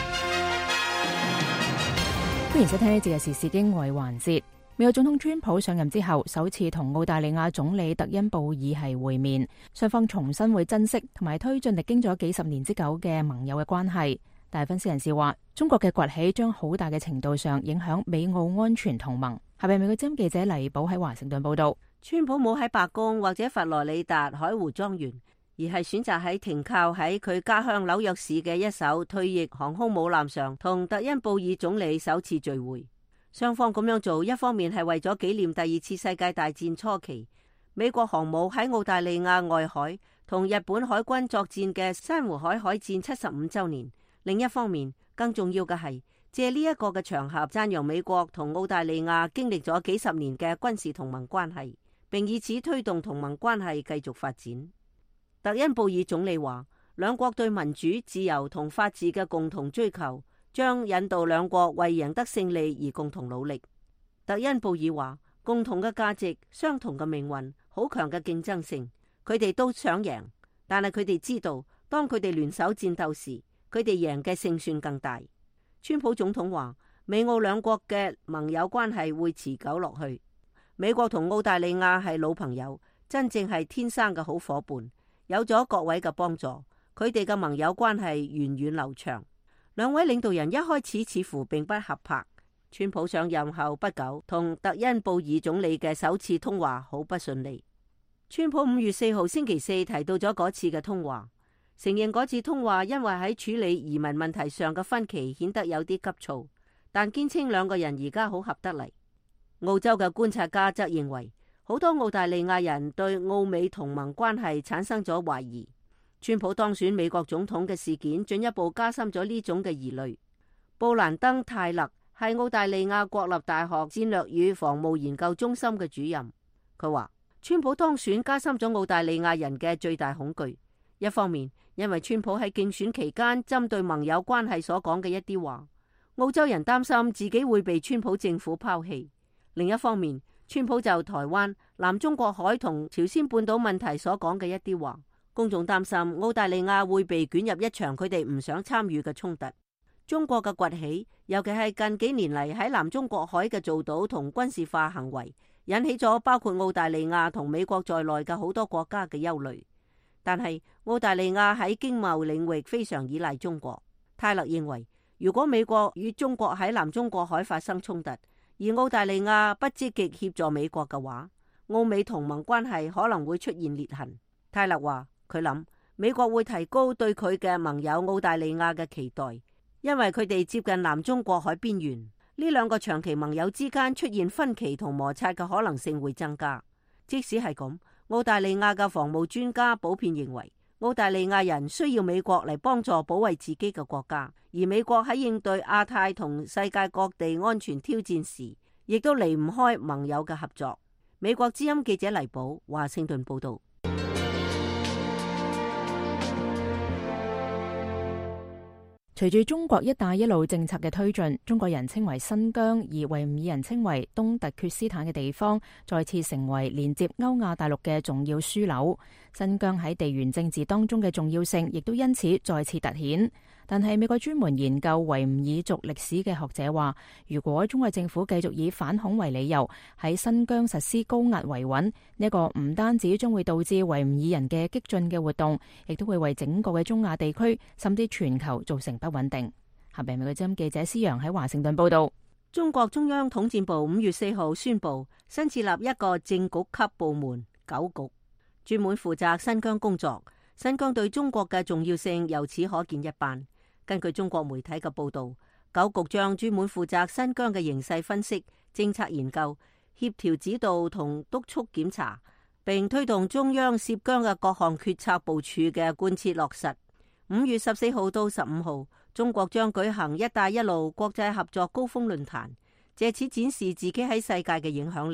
歡迎收聽呢節嘅時事經緯環節。美國總統川普上任之後，首次同澳大利亞總理特恩布爾係會面，雙方重新會珍惜同埋推進歷經咗幾十年之久嘅盟友嘅關係。但係分析人士話，中國嘅崛起將好大嘅程度上影響美澳安全同盟。下邊美國之音記者黎寶喺華盛頓報道。 川普冇喺白宮或者佛羅里達海湖莊園，而係選擇喺停靠喺佢家鄉紐約市嘅一艘退役航空母艦上，同特恩布爾總理首次聚會。雙方咁樣做，一方面係為咗紀念第二次世界大戰初期美國航母喺澳大利亞外海同日本海軍作戰嘅珊瑚海海戰七十五週年；另一方面，更重要嘅係借呢一個嘅場合讚揚美國同澳大利亞經歷咗幾十年嘅軍事同盟關係，並以此推動同盟關係繼續發展。特恩布爾總理話，兩國對民主、自由同法治嘅共同追求將引導兩國為贏得勝利而共同努力。特恩布爾話，共同嘅價值、相同嘅命運、好強嘅競爭性，佢哋都想贏，但係佢哋知道，當佢哋聯手戰鬥時，佢哋贏嘅勝算更大。川普總統話，美澳兩國嘅盟友關係會持久落去。美國同澳大利亞係老朋友，真正係天生嘅好夥伴，有咗各位嘅幫助，佢哋嘅盟友關係源遠流長。兩位領導人一開始似乎並不合拍。川普上任後不久，同特恩布爾總理嘅首次通話好不順利。川普五月四號星期四提到咗嗰次嘅通話，承認嗰次通話因為喺處理移民問題上嘅分歧顯得有啲急躁，但堅稱兩個人而家好合得嚟。澳洲嘅觀察家則認為，好多澳大利亞人對澳美同盟關係產生咗懷疑。川普當選美國總統嘅事件進一步加深咗呢種嘅疑慮。布蘭登泰勒係澳大利亞國立大學戰略與防務研究中心嘅主任，佢話川普當選加深咗澳大利亞人嘅最大恐懼。一方面，因為川普喺競選期間針對盟友關係所講嘅一啲話，澳洲人擔心自己會被川普政府拋棄；另一方面，川普就台灣、南中國海同朝鮮半島問題所講嘅一啲話，公眾擔心澳大利亞會被捲入一場佢哋唔想參與嘅衝突。中國嘅崛起，尤其係近幾年嚟喺南中國海嘅造島同軍事化行為，引起咗包括澳大利亞同美國在內嘅好多國家嘅憂慮。但係澳大利亞喺經貿領域非常依賴中國。泰勒認為，如果美國與中國喺南中國海發生衝突，而澳大利亞不積極協助美國嘅話，澳美同盟關係可能會出現裂痕。泰勒話，佢諗美國會提高對佢嘅盟友澳大利亞嘅期待，因為佢哋接近南中國海邊緣，呢兩個長期盟友之間出現分歧同摩擦嘅可能性會增加。即使係咁，澳大利亞嘅防務專家普遍認為，澳大利亞人需要美國嚟幫助保衛自己嘅國家，而美國喺應對亞太同世界各地安全挑戰時，亦都離唔開盟友嘅合作。美國之音記者黎寶，華盛頓報道。 隨住中國一帶一路政策嘅推進，中國人稱為新疆，而維吾爾人稱為東突厥斯坦嘅地方，再次成為連接歐亞大陸嘅重要樞紐。新疆喺地緣政治當中嘅重要性，亦都因此再次凸顯。但係美國專門研究維吾爾族歷史嘅學者話，如果中國政府繼續以反恐為理由喺新疆實施高壓維穩，呢、這、一個唔單止將會導致維吾爾人嘅激進嘅活動，亦都會為整個嘅中亞地區甚至全球造成不穩定。下邊美國之音記者施洋喺華盛頓報道。 中國中央統戰部五月四號宣布新設立一個政局級部門九局，專門負責新疆工作。新疆對中國嘅重要性由此可見一斑。根據中國媒體嘅報道，九局將專門負責新疆嘅形勢分析、政策研究、協調指導同督促檢查，並推動中央涉疆嘅各項決策部署嘅貫徹落實。五月十四號到十五號，中國將舉行一帶一路國際合作高峰論壇，借此展示自己喺世界嘅影響力。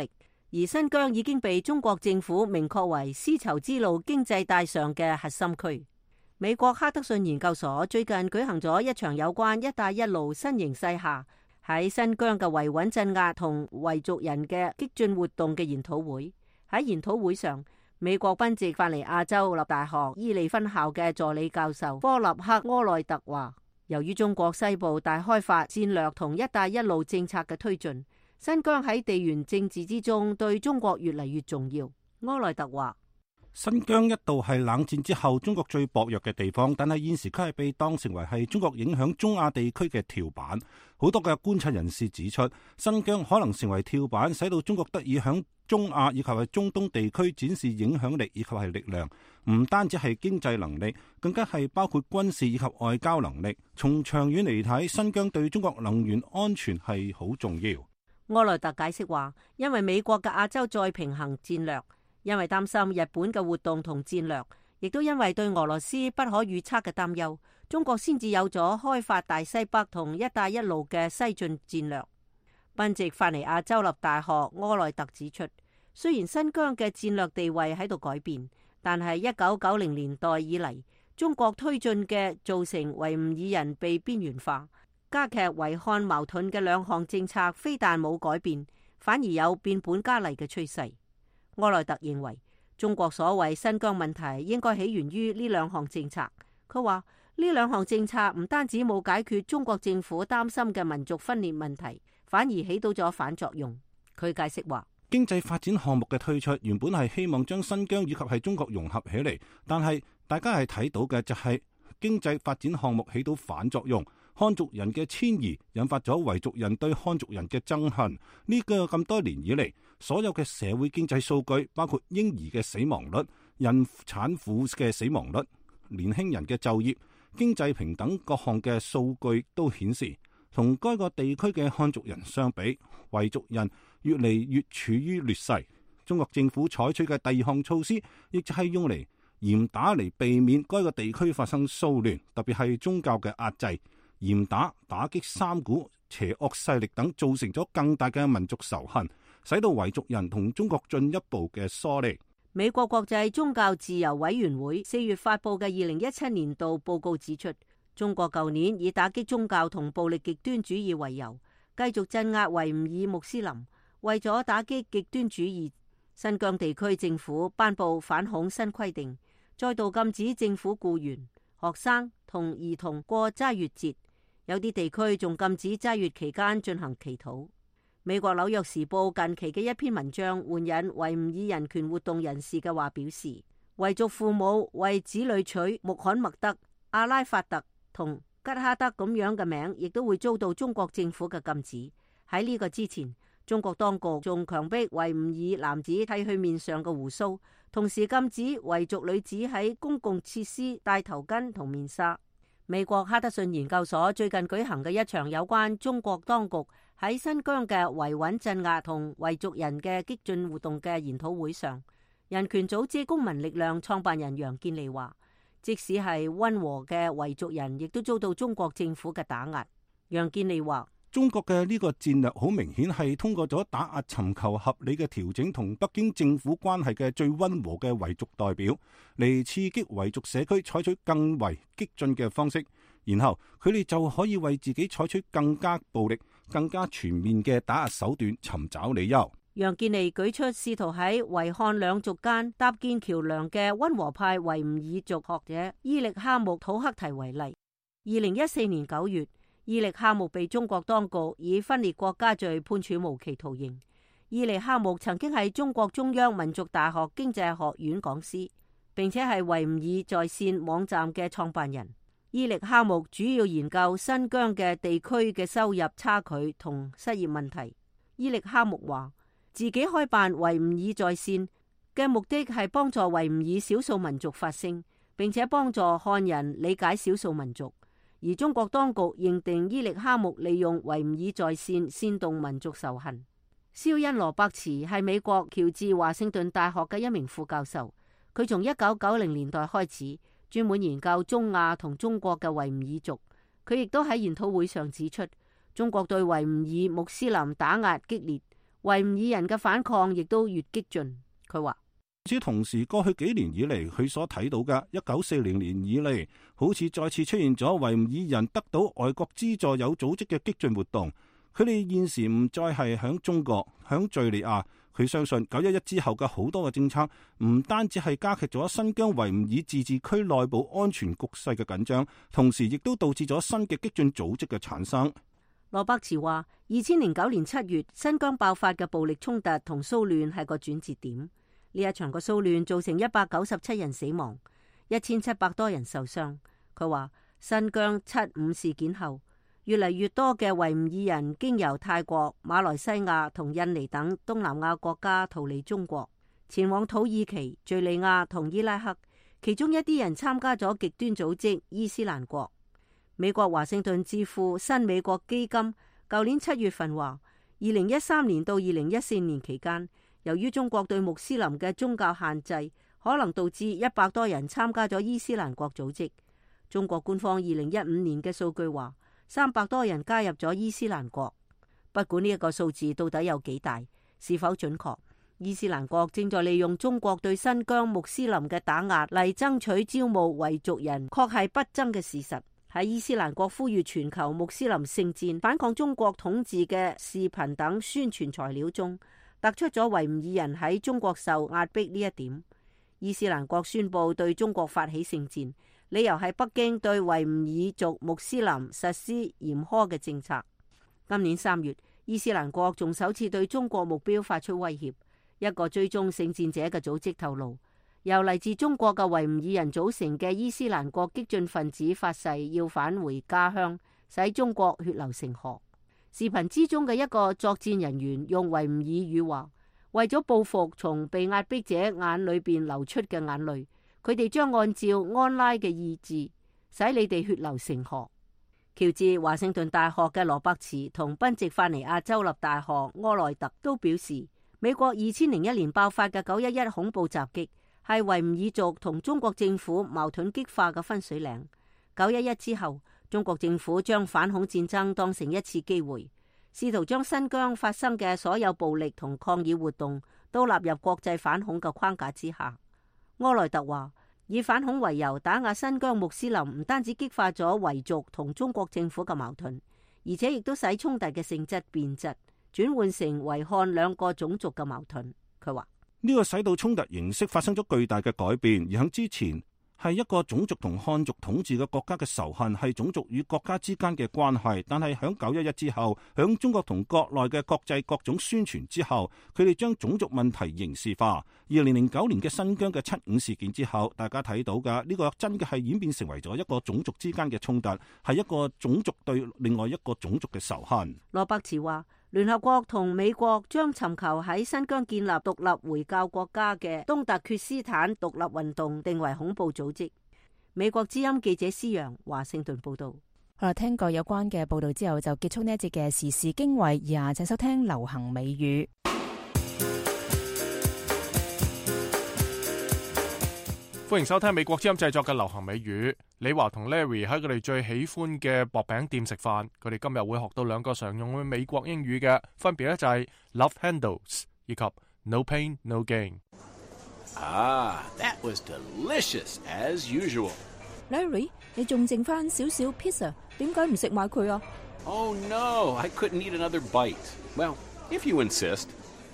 而新疆已經被中國政府明確為絲綢之路經濟帶上嘅核心區。美國哈德遜研究所最近舉行咗一場有關一帶一路新形勢下喺新疆嘅維穩鎮壓同維族人嘅激進活動嘅研討會。喺研討會上，美國賓夕法尼亞州立大學伊利分校嘅助理教授科納克柯內特話，由於中國西部大開發戰略同一帶一路政策嘅推進，新疆喺地緣政治之中對中國越嚟越重要。柯內特話， 新疆一度係冷戰之後中國最薄弱嘅地方，但係現時佢係被當成為係中國影響中亞地區嘅跳板。好多嘅觀察人士指出，新疆可能成為跳板，使到中國得以響中亞以及係中東地區展示影響力以及係力量。唔單止係經濟能力，更加係包括軍事以及外交能力。從長遠嚟睇，新疆對中國能源安全係好重要。 柯內特解釋話，因為美國嘅亞洲再平衡戰略，因為擔心日本嘅活動同戰略，亦都因為對俄羅斯不可預測嘅擔憂，中國先至有咗開發大西北同一帶一路嘅西進戰略。賓夕法尼亞州立大學柯內特指出，雖然新疆嘅戰略地位喺度改變，但係一九九零年代以嚟，中國推進嘅造成維吾爾人被邊緣化、加劇維漢矛盾嘅兩項政策，非但冇改變，反而有變本加厲嘅趨勢。柯內特認為，中國所謂新疆問題應該起源於呢兩項政策。佢話呢兩項政策唔單止冇解決中國政府擔心嘅民族分裂問題，反而起到咗反作用。佢解釋話， 經濟發展項目嘅推出原本係希望將新疆以及係中國融合起嚟，但係大家係睇到嘅就係經濟發展項目起到反作用。漢族人嘅遷移引發咗維族人對漢族人嘅憎恨。呢個咁多年以嚟，所有嘅社會經濟數據，包括嬰兒嘅死亡率、孕產婦嘅死亡率、年輕人嘅就業、經濟平等各項嘅數據都顯示，同該個地區嘅漢族人相比，維族人越嚟越處於劣勢。中國政府採取嘅第二項措施，亦就係用嚟嚴打嚟避免該個地區發生騷亂，特別係宗教嘅壓制。嚴打打擊三股邪惡勢力等，造成咗更大嘅民族仇恨，使到維族人同中國進一步嘅疏離。 美國國際宗教自由委員會四月發佈嘅二零一七年度報告指出，中國舊年以打擊宗教同暴力極端主義為由，繼續鎮壓維吾爾穆斯林。為咗打擊極端主義，新疆地區政府頒布反恐新規定，再度禁止政府僱員、學生同兒童過齋月節。有啲地區仲禁止齋月期間進行祈禱。美國紐約時報近期嘅一篇文章援引維吾爾人權活動人士嘅話表示，維族父母為子女取穆罕默德、阿拉法特同吉哈德咁樣嘅名，亦都會遭到中國政府嘅禁止。喺呢個之前，中國當局仲強迫維吾爾男子剃去面上嘅鬍鬚，同時禁止維族女子喺公共設施戴頭巾同面紗。美國哈德遜研究所最近舉行嘅一場有關中國當局喺新疆嘅維穩鎮壓同維族人嘅激進活動嘅研討會上，人權組織公民力量創辦人楊建利話，即使係溫和嘅維族人，亦都遭到中國政府嘅打壓。楊建利話， 中國嘅呢個戰略好明顯係通過咗打壓尋求合理嘅調整同北京政府關係嘅最溫和嘅維族代表嚟刺激維族社區採取更為激進嘅方式，然後佢哋就可以為自己採取更加暴力、更加全面嘅打壓手段尋找理由。 楊建利舉出試圖喺維漢兩族間搭建橋樑嘅溫和派維吾爾族學者伊力哈木土克提為例。二零一四年九月，伊力哈木被中國當局以分裂國家罪判處無期徒刑。伊力哈木曾經係中國中央民族大學經濟學院講師，並且係維吾爾在線網站嘅創辦人。伊力哈木主要研究新疆嘅地區嘅收入差距同失業問題。伊力哈木話，自己開辦維吾爾在線嘅目的係幫助維吾爾少數民族發聲，並且幫助漢人理解少數民族。而中國當局認定伊力哈木利用維吾爾在線煽動民族仇恨。肖恩羅伯茨係美國喬治華盛頓大學嘅一名副教授，佢從一九九零年代開始專門研究中亞同中國嘅維吾爾族。佢亦都喺研討會上指出，中國對維吾爾穆斯林打壓激烈，維維吾爾人嘅反抗亦都越激進。佢話： 此同時，過去幾年以嚟，佢所睇到嘅一九四零年以嚟，好似再次出現咗維吾爾人得到外國資助有組織嘅激進活動。佢哋現時唔再係響中國、響敘利亞。佢相信九一一之後嘅好多嘅政策，唔單止係加劇咗新疆維吾爾自治區內部安全局勢嘅緊張，同時亦都導致咗新嘅激進組織嘅產生。 羅伯茨話：二千零九年七月，新疆爆發嘅暴力衝突同騷亂係個轉折點。呢一場嘅騷亂造成一百九十七人死亡，一千七百多人受傷。佢話新疆七五事件後，越嚟越多嘅維吾爾人經由泰國、馬來西亞同印尼等東南亞國家逃離中國，前往土耳其、敘利亞同伊拉克。其中一啲人參加咗極端組織伊斯蘭國。美國華盛頓智庫新美國基金舊年七月份話，二零一三年到二零一四年期間，由於中國對穆斯林嘅宗教限制，可能導致一百多人參加咗伊斯蘭國組織。中國官方二零一五年嘅數據話，三百多人加入咗伊斯蘭國。不管呢一個數字到底有幾大，是否準確，伊斯蘭國正在利用中國對新疆穆斯林嘅打壓嚟爭取招募維族人，確係不爭嘅事實。喺伊斯蘭國呼籲全球穆斯林聖戰、反抗中國統治嘅視頻等宣傳材料中，突出咗維吾爾人喺中國受壓迫呢一點。伊斯蘭國宣布對中國發起聖戰，理由係北京對維吾爾族穆斯林實施嚴苛嘅政策。今年三月，伊斯蘭國仲首次對中國目標發出威脅。一個追蹤聖戰者嘅組織透露，由嚟自中國嘅維吾爾人組成嘅伊斯蘭國激進分子發誓要返回家鄉，使中國血流成河。視頻之中嘅一個作戰人員用維吾爾語話：為咗報復從被壓迫者眼裏邊流出嘅眼淚，佢哋將按照安拉嘅意志，使你哋血流成河。喬治華盛頓大學嘅羅伯茨同賓夕法尼亞州立大學柯內特都表示，美國二千零一年爆發嘅九一一恐怖襲擊係維吾爾族同中國政府矛盾激化嘅分水嶺。九一一之後，中國政府將反恐戰爭當成一次機會，試圖將新疆發生嘅所有暴力同抗議活動都納入國際反恐嘅框架之下。柯內特話，以反恐為由打壓新疆穆斯林，唔單止激化咗維族同中國政府嘅矛盾，而且亦都使衝突嘅性質變質，轉換成維漢兩個種族嘅矛盾。佢話呢個使到衝突形式發生咗巨大嘅改變，而喺之前係一個種族同漢族統治嘅國家嘅仇恨，係種族與國家之間嘅關係。但係響九一一之後，響中國同國內嘅國際各種宣傳之後，佢哋將種族問題刑事化。二零零九年嘅新疆嘅七五事件之後，大家睇到嘅呢個真嘅係演變成為咗一個種族之間嘅衝突，係一個種族對另外一個種族嘅仇恨。 羅伯茨話，聯合國同美國將尋求喺新疆建立獨立回教國家嘅東突厥斯坦獨立運動定為恐怖組織。美國之音記者施陽華盛頓報道。 好啦，聽過有關嘅報道之後，就結束呢一節嘅時事經緯，而家請收聽流行美語。 歡迎收聽美國之音製作嘅流行美語。李華同 Larry 喺佢哋最喜歡嘅薄餅店食飯，佢哋今日會學到兩個常用嘅美國英語嘅，分別咧就係 Love Handles 以及 No Pain No Gain。 Ah, that was delicious as usual. Larry， 你仲剩翻少少 pizza， 點解唔食埋佢啊？ Oh no, I couldn't eat another bite. Well, if you insist.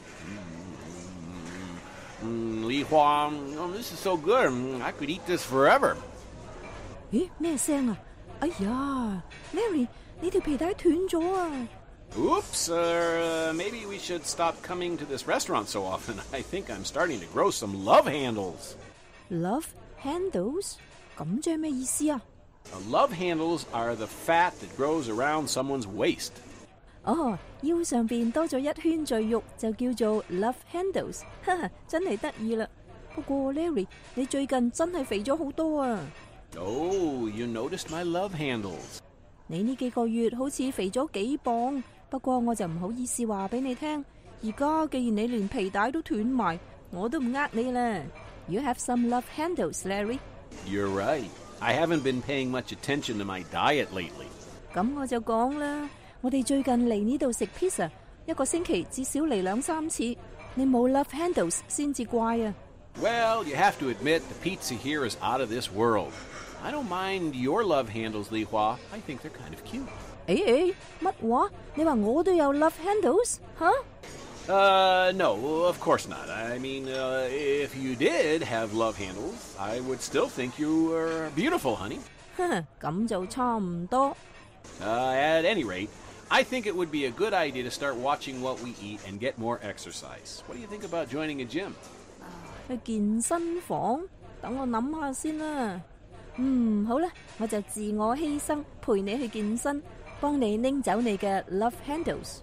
Mm, Li Hua, oh, this is so good. I could eat this forever. 咦，咩聲啊？哎呀 ，Larry， 你條皮帶斷咗啊 Oops, uh, maybe we should stop coming to this restaurant so often. I think I'm starting to grow some love handles. Love handles? 咁即係咩意思啊？ Love handles are the fat that grows around someone's waist. 哦，腰上邊多咗一圈贅肉就叫做 love handles， 哈哈，真係得意啦。不過 Larry， 你最近真係肥咗好多啊。 Oh, you noticed my love handles. 你呢幾個月好似肥咗幾磅，不過我就唔好意思話俾你聽。而家既然你連皮帶都斷埋，我都唔呃你啦。You have some love handles, Larry. You're right. I haven't been paying much attention to my diet lately. 咁我就講啦。我哋最近嚟呢度食 pizza， 一個星期至少嚟兩三次。你冇 love handles 先至怪啊。 Well, you have to admit the pizza here is out of this world. I don't mind your love handles, Li Hua. I think they're kind of cute. 誒誒，乜話？你話我都有 love handles？吓？ Uh, no, of course not. I mean, uh, if you did have love handles, I would still think you were beautiful, honey. 咁就差唔多。 Uh, at any rate, I think it would be a good idea to start watching what we eat and get more exercise. What do you think about joining a gym? 去健身房？等我諗下先啦。嗯，好啦，我就自我犧牲，陪你去健身，幫你拎走你嘅 love handles。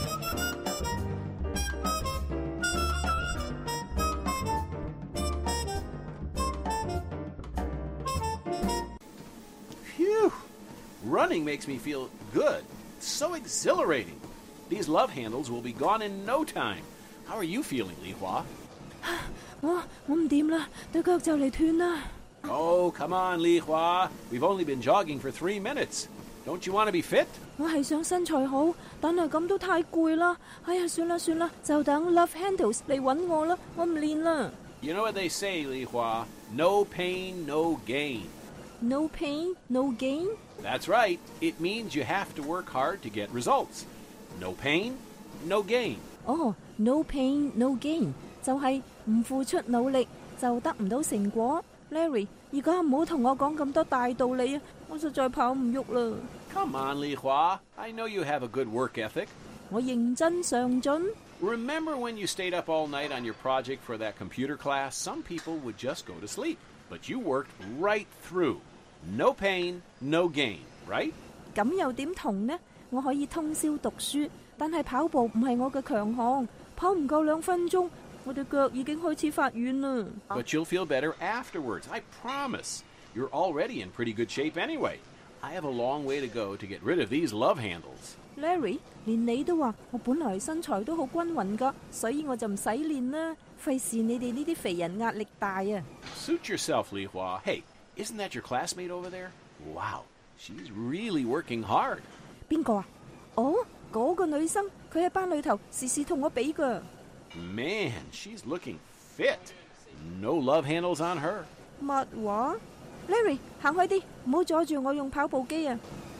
Running makes me feel good. It's so exhilarating. These love handles will be gone in no time. How are you feeling, Li Hua? 我我唔掂啦，對腳就嚟斷啦。 Oh, come on, Li Hua. We've only been jogging for three minutes. Don't you want to be fit? 我係想身材好，但係咁都太攰啦。哎呀，算啦算啦，就等 love handles 嚟揾我啦，我唔練啦。 You know what they say, Li Hua? No pain, no gain. No pain, no gain? That's right. It means you have to work hard to get results. No pain, no gain. 哦 ，no pain, no gain 就係唔付出努力就得唔到成果。Larry， 而家唔好同我講咁多大道理啊！我實在跑唔喐啦。 Come on, Li Hua. I know you have a good work ethic. 我認真上進。 Remember when you stayed up all night on your project for that computer class? Some people would just go to sleep, but you worked right through. No pain, no gain, right? 咁又點同呢？我可以通宵讀書，但係跑步唔係我嘅強項，跑唔夠兩分鐘，我對腳已經開始發軟啦。 But you'll feel better afterwards, I promise. You're already in pretty good shape anyway. I have a long way to go to get rid of these love handles. Larry， 連你都話我本來身材都好均勻㗎，所以我就唔使練啦，費事你哋呢啲肥人壓力大啊。 Suit yourself, Li Hua. Hey, isn't that your classmate over there? Wow, she's really working hard. 邊個啊？哦，嗰個女生，佢喺班裏頭時時同我比㗎。 Man, she's looking fit. No love handles on her. 乜話 ？Larry， 行開啲，唔好阻住我用跑步機啊！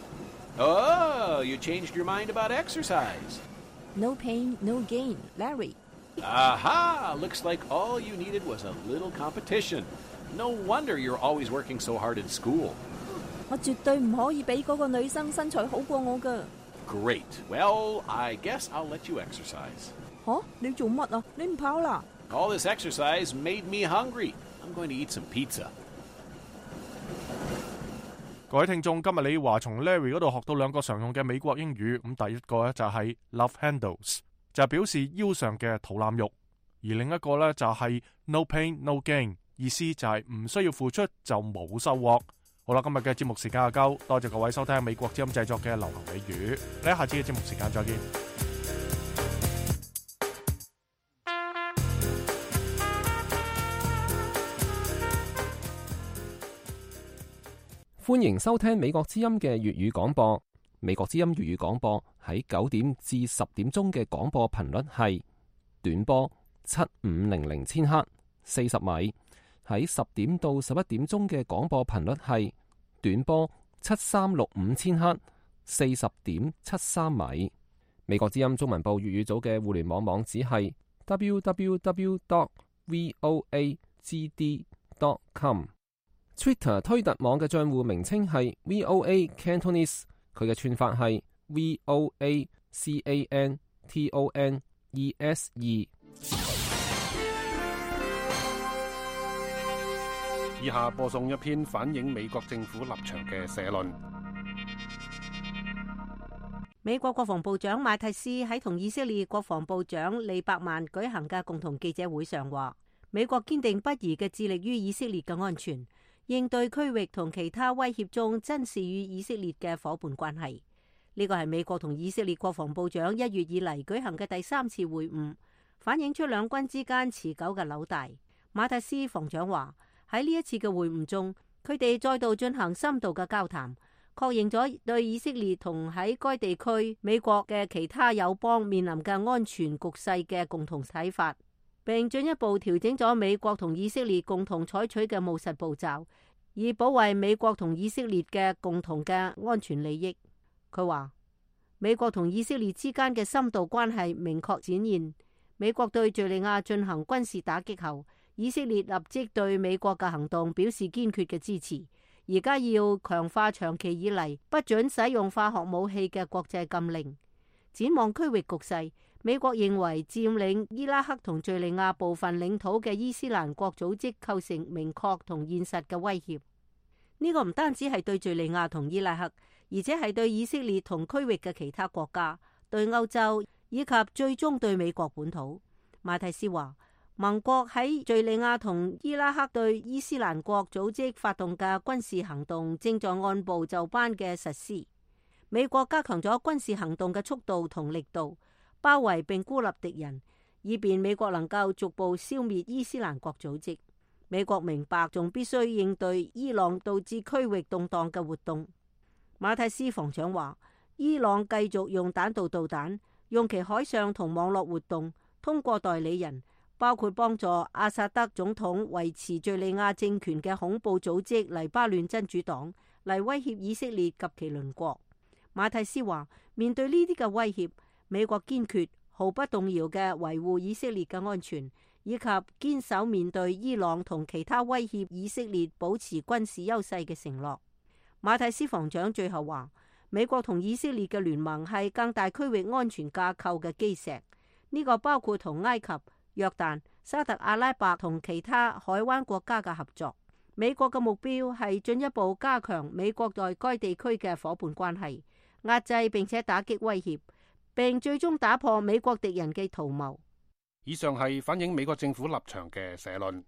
Oh, you changed your mind about exercise. No pain, no gain, Larry. Aha! Looks like all you needed was a little competition. No wonder you're always working so hard in school. 我絕對唔可以俾嗰個女生身材好過我㗎。 Great. Well, I guess I'll let you exercise. 吓？你做乜啊？你唔跑啦？ All this exercise made me hungry. I'm going to eat some pizza. 各位聽眾，今日李華從 Larry 嗰度學到兩個常用嘅美國英語。咁第一個咧就係 love handles， 就係表示腰上嘅肚腩肉；而另一個咧就係 no pain no gain， 意思就係唔需要付出就冇收穫。好啦，今日嘅節目時間就夠，多謝各位收聽美國之音製作嘅流行美語。你喺下次嘅節目時間再見。 歡迎收聽美國之音嘅粵語廣播。美國之音粵語廣播喺九點至十點鐘嘅廣播頻率係短波七五零零千赫四十米，喺十點到十一點鐘嘅廣播頻率係短波七三六五千赫四十點七三米。美國之音中文部粵語組嘅互聯網網址係 double-u double-u double-u dot voa g d dot com。Twitter 推特網嘅賬戶名稱係 V O A Cantonese， 佢嘅串法係 V O A C A N T O N E S E。 以下播送一篇反映美國政府立場嘅社論。 美國國防部長馬蒂斯喺同以色列國防部長利伯曼舉行嘅共同記者會上話，美國堅定不移嘅致力於以色列嘅安全，應對區域同其他威脅中珍視與以色列嘅夥伴關係。呢個係美國同以色列國防部長一月以嚟舉行嘅第三次會晤，反映出兩軍之間持久嘅紐帶。馬蒂斯防長話，喺呢一次嘅會晤中，佢哋再度進行深度嘅交談， 確認咗對以色列同喺該地區美國嘅其他友邦面臨嘅安全局勢嘅共同睇法，並進一步調整咗美國同以色列共同採取嘅務實步驟，以保衛美國同以色列嘅共同嘅安全利益。佢話美國同以色列之間嘅深度關係明確展現，美國對敘利亞進行軍事打擊後，以色列立即對美國嘅行動表示堅決嘅支持。而家要強化長期以嚟不准使用化學武器嘅國際禁令。展望區域局勢，美國認為佔領伊拉克同敘利亞部分領土嘅伊斯蘭國組織構成明確同現實嘅威脅。呢個唔單止係對敘利亞同伊拉克，而且係對以色列同區域嘅其他國家、對歐洲以及最終對美國本土。馬蒂斯話，盟國喺敘利亞同伊拉克對伊斯蘭國組織發動嘅軍事行動正在按部就班嘅實施。美國加強咗軍事行動嘅速度同力度，包圍並孤立敵人，以便美國能夠逐步消滅伊斯蘭國組織。美國明白仲必須應對伊朗導致區域動盪嘅活動。馬蒂斯防長話，伊朗繼續用彈道導彈，用其海上同網絡活動，通過代理人，包括幫助阿薩德總統維持敘利亞政權嘅恐怖組織黎巴嫩真主黨，嚟威脅以色列及其鄰國。馬蒂斯話，面對呢啲嘅威脅，美國堅決毫不動搖嘅維護以色列嘅安全，以及堅守面對伊朗同其他威脅以色列保持軍事優勢嘅承諾。馬蒂斯防長最後話，美國同以色列嘅聯盟係更大區域安全架構嘅基石，呢個包括同埃及、約旦、沙特阿拉伯同其他海灣國家嘅合作。美國嘅目標係進一步加強美國在該地區嘅夥伴關係，壓制並且打擊威脅，並最終打破美國敵人嘅圖謀。 以上係反映美國政府立場嘅社論。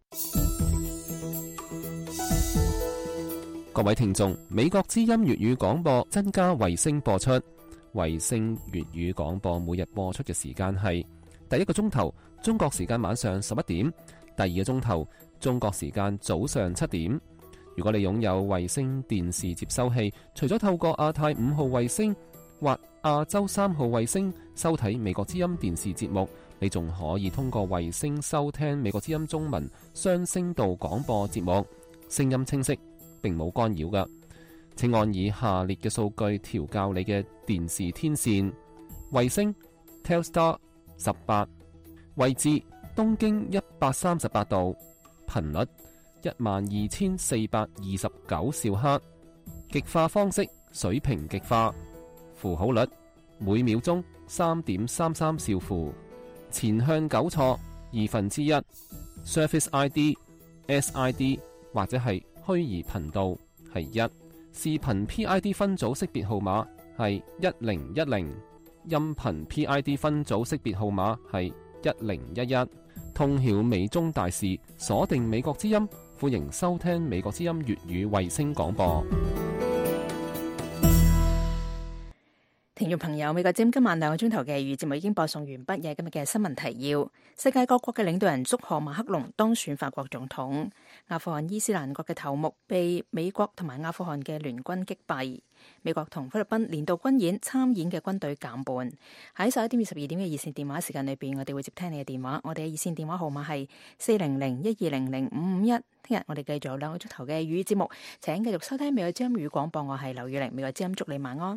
各位聽眾，美國之音粵語廣播增加衛星播出，衛星粵語廣播每日播出嘅時間係第一個鐘頭中國時間晚上十一點，第二個鐘頭中國時間早上七點。如果你擁有衛星電視接收器，除咗透過亞太五號衛星或亞洲三號衛星收睇美國之音電視節目，你仲可以通過衛星收聽美國之音中文雙聲道廣播節目，聲音清晰，並冇干擾㗎。請按以下列嘅數據調校你嘅電視天線：衛星 Telstar 十八，位置東經一百三十八度，頻率一萬二千四百二十九兆赫，極化方式水平極化，符號率每秒鐘三點三三兆符，前向糾錯二分之一 ，Service I D S I D 或者係虛擬頻道係一，視頻 P I D 分組識別號碼係一零一零，音頻 P I D 分組識別號碼係一零一一。通曉美中大事，鎖定美國之音，歡迎收聽美國之音粵語衛星廣播。 聽眾朋友，美國之音今晚兩個鐘頭嘅粵語節目已經播送完畢嘅。今日嘅新聞提要：世界各國嘅領導人祝賀馬克龍當選法國總統。阿富汗伊斯蘭國嘅頭目被美國同埋阿富汗嘅聯軍擊斃。美國同菲律賓年度軍演參演嘅軍隊減半。喺十一點至十二點嘅熱線電話時間裏邊，我哋會接聽你嘅電話。我哋嘅熱線電話號碼係四零零一二零零五五一。聽日我哋繼續有兩個鐘頭嘅粵語節目，請繼續收聽美國之音粵語廣播。我係劉宇玲，美國之音祝你晚安。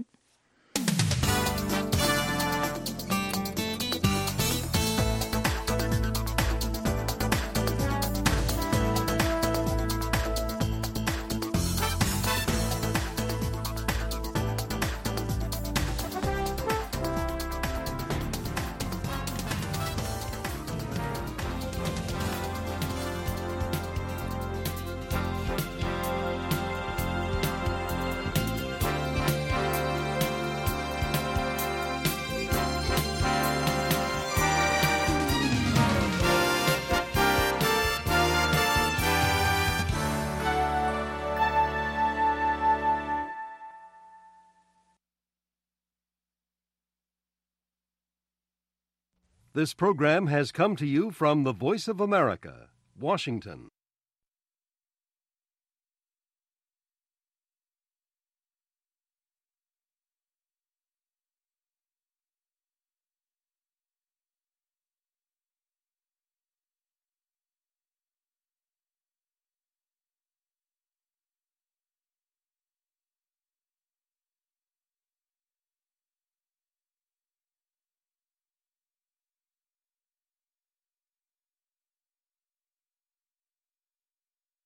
This program has come to you from the Voice of America, Washington.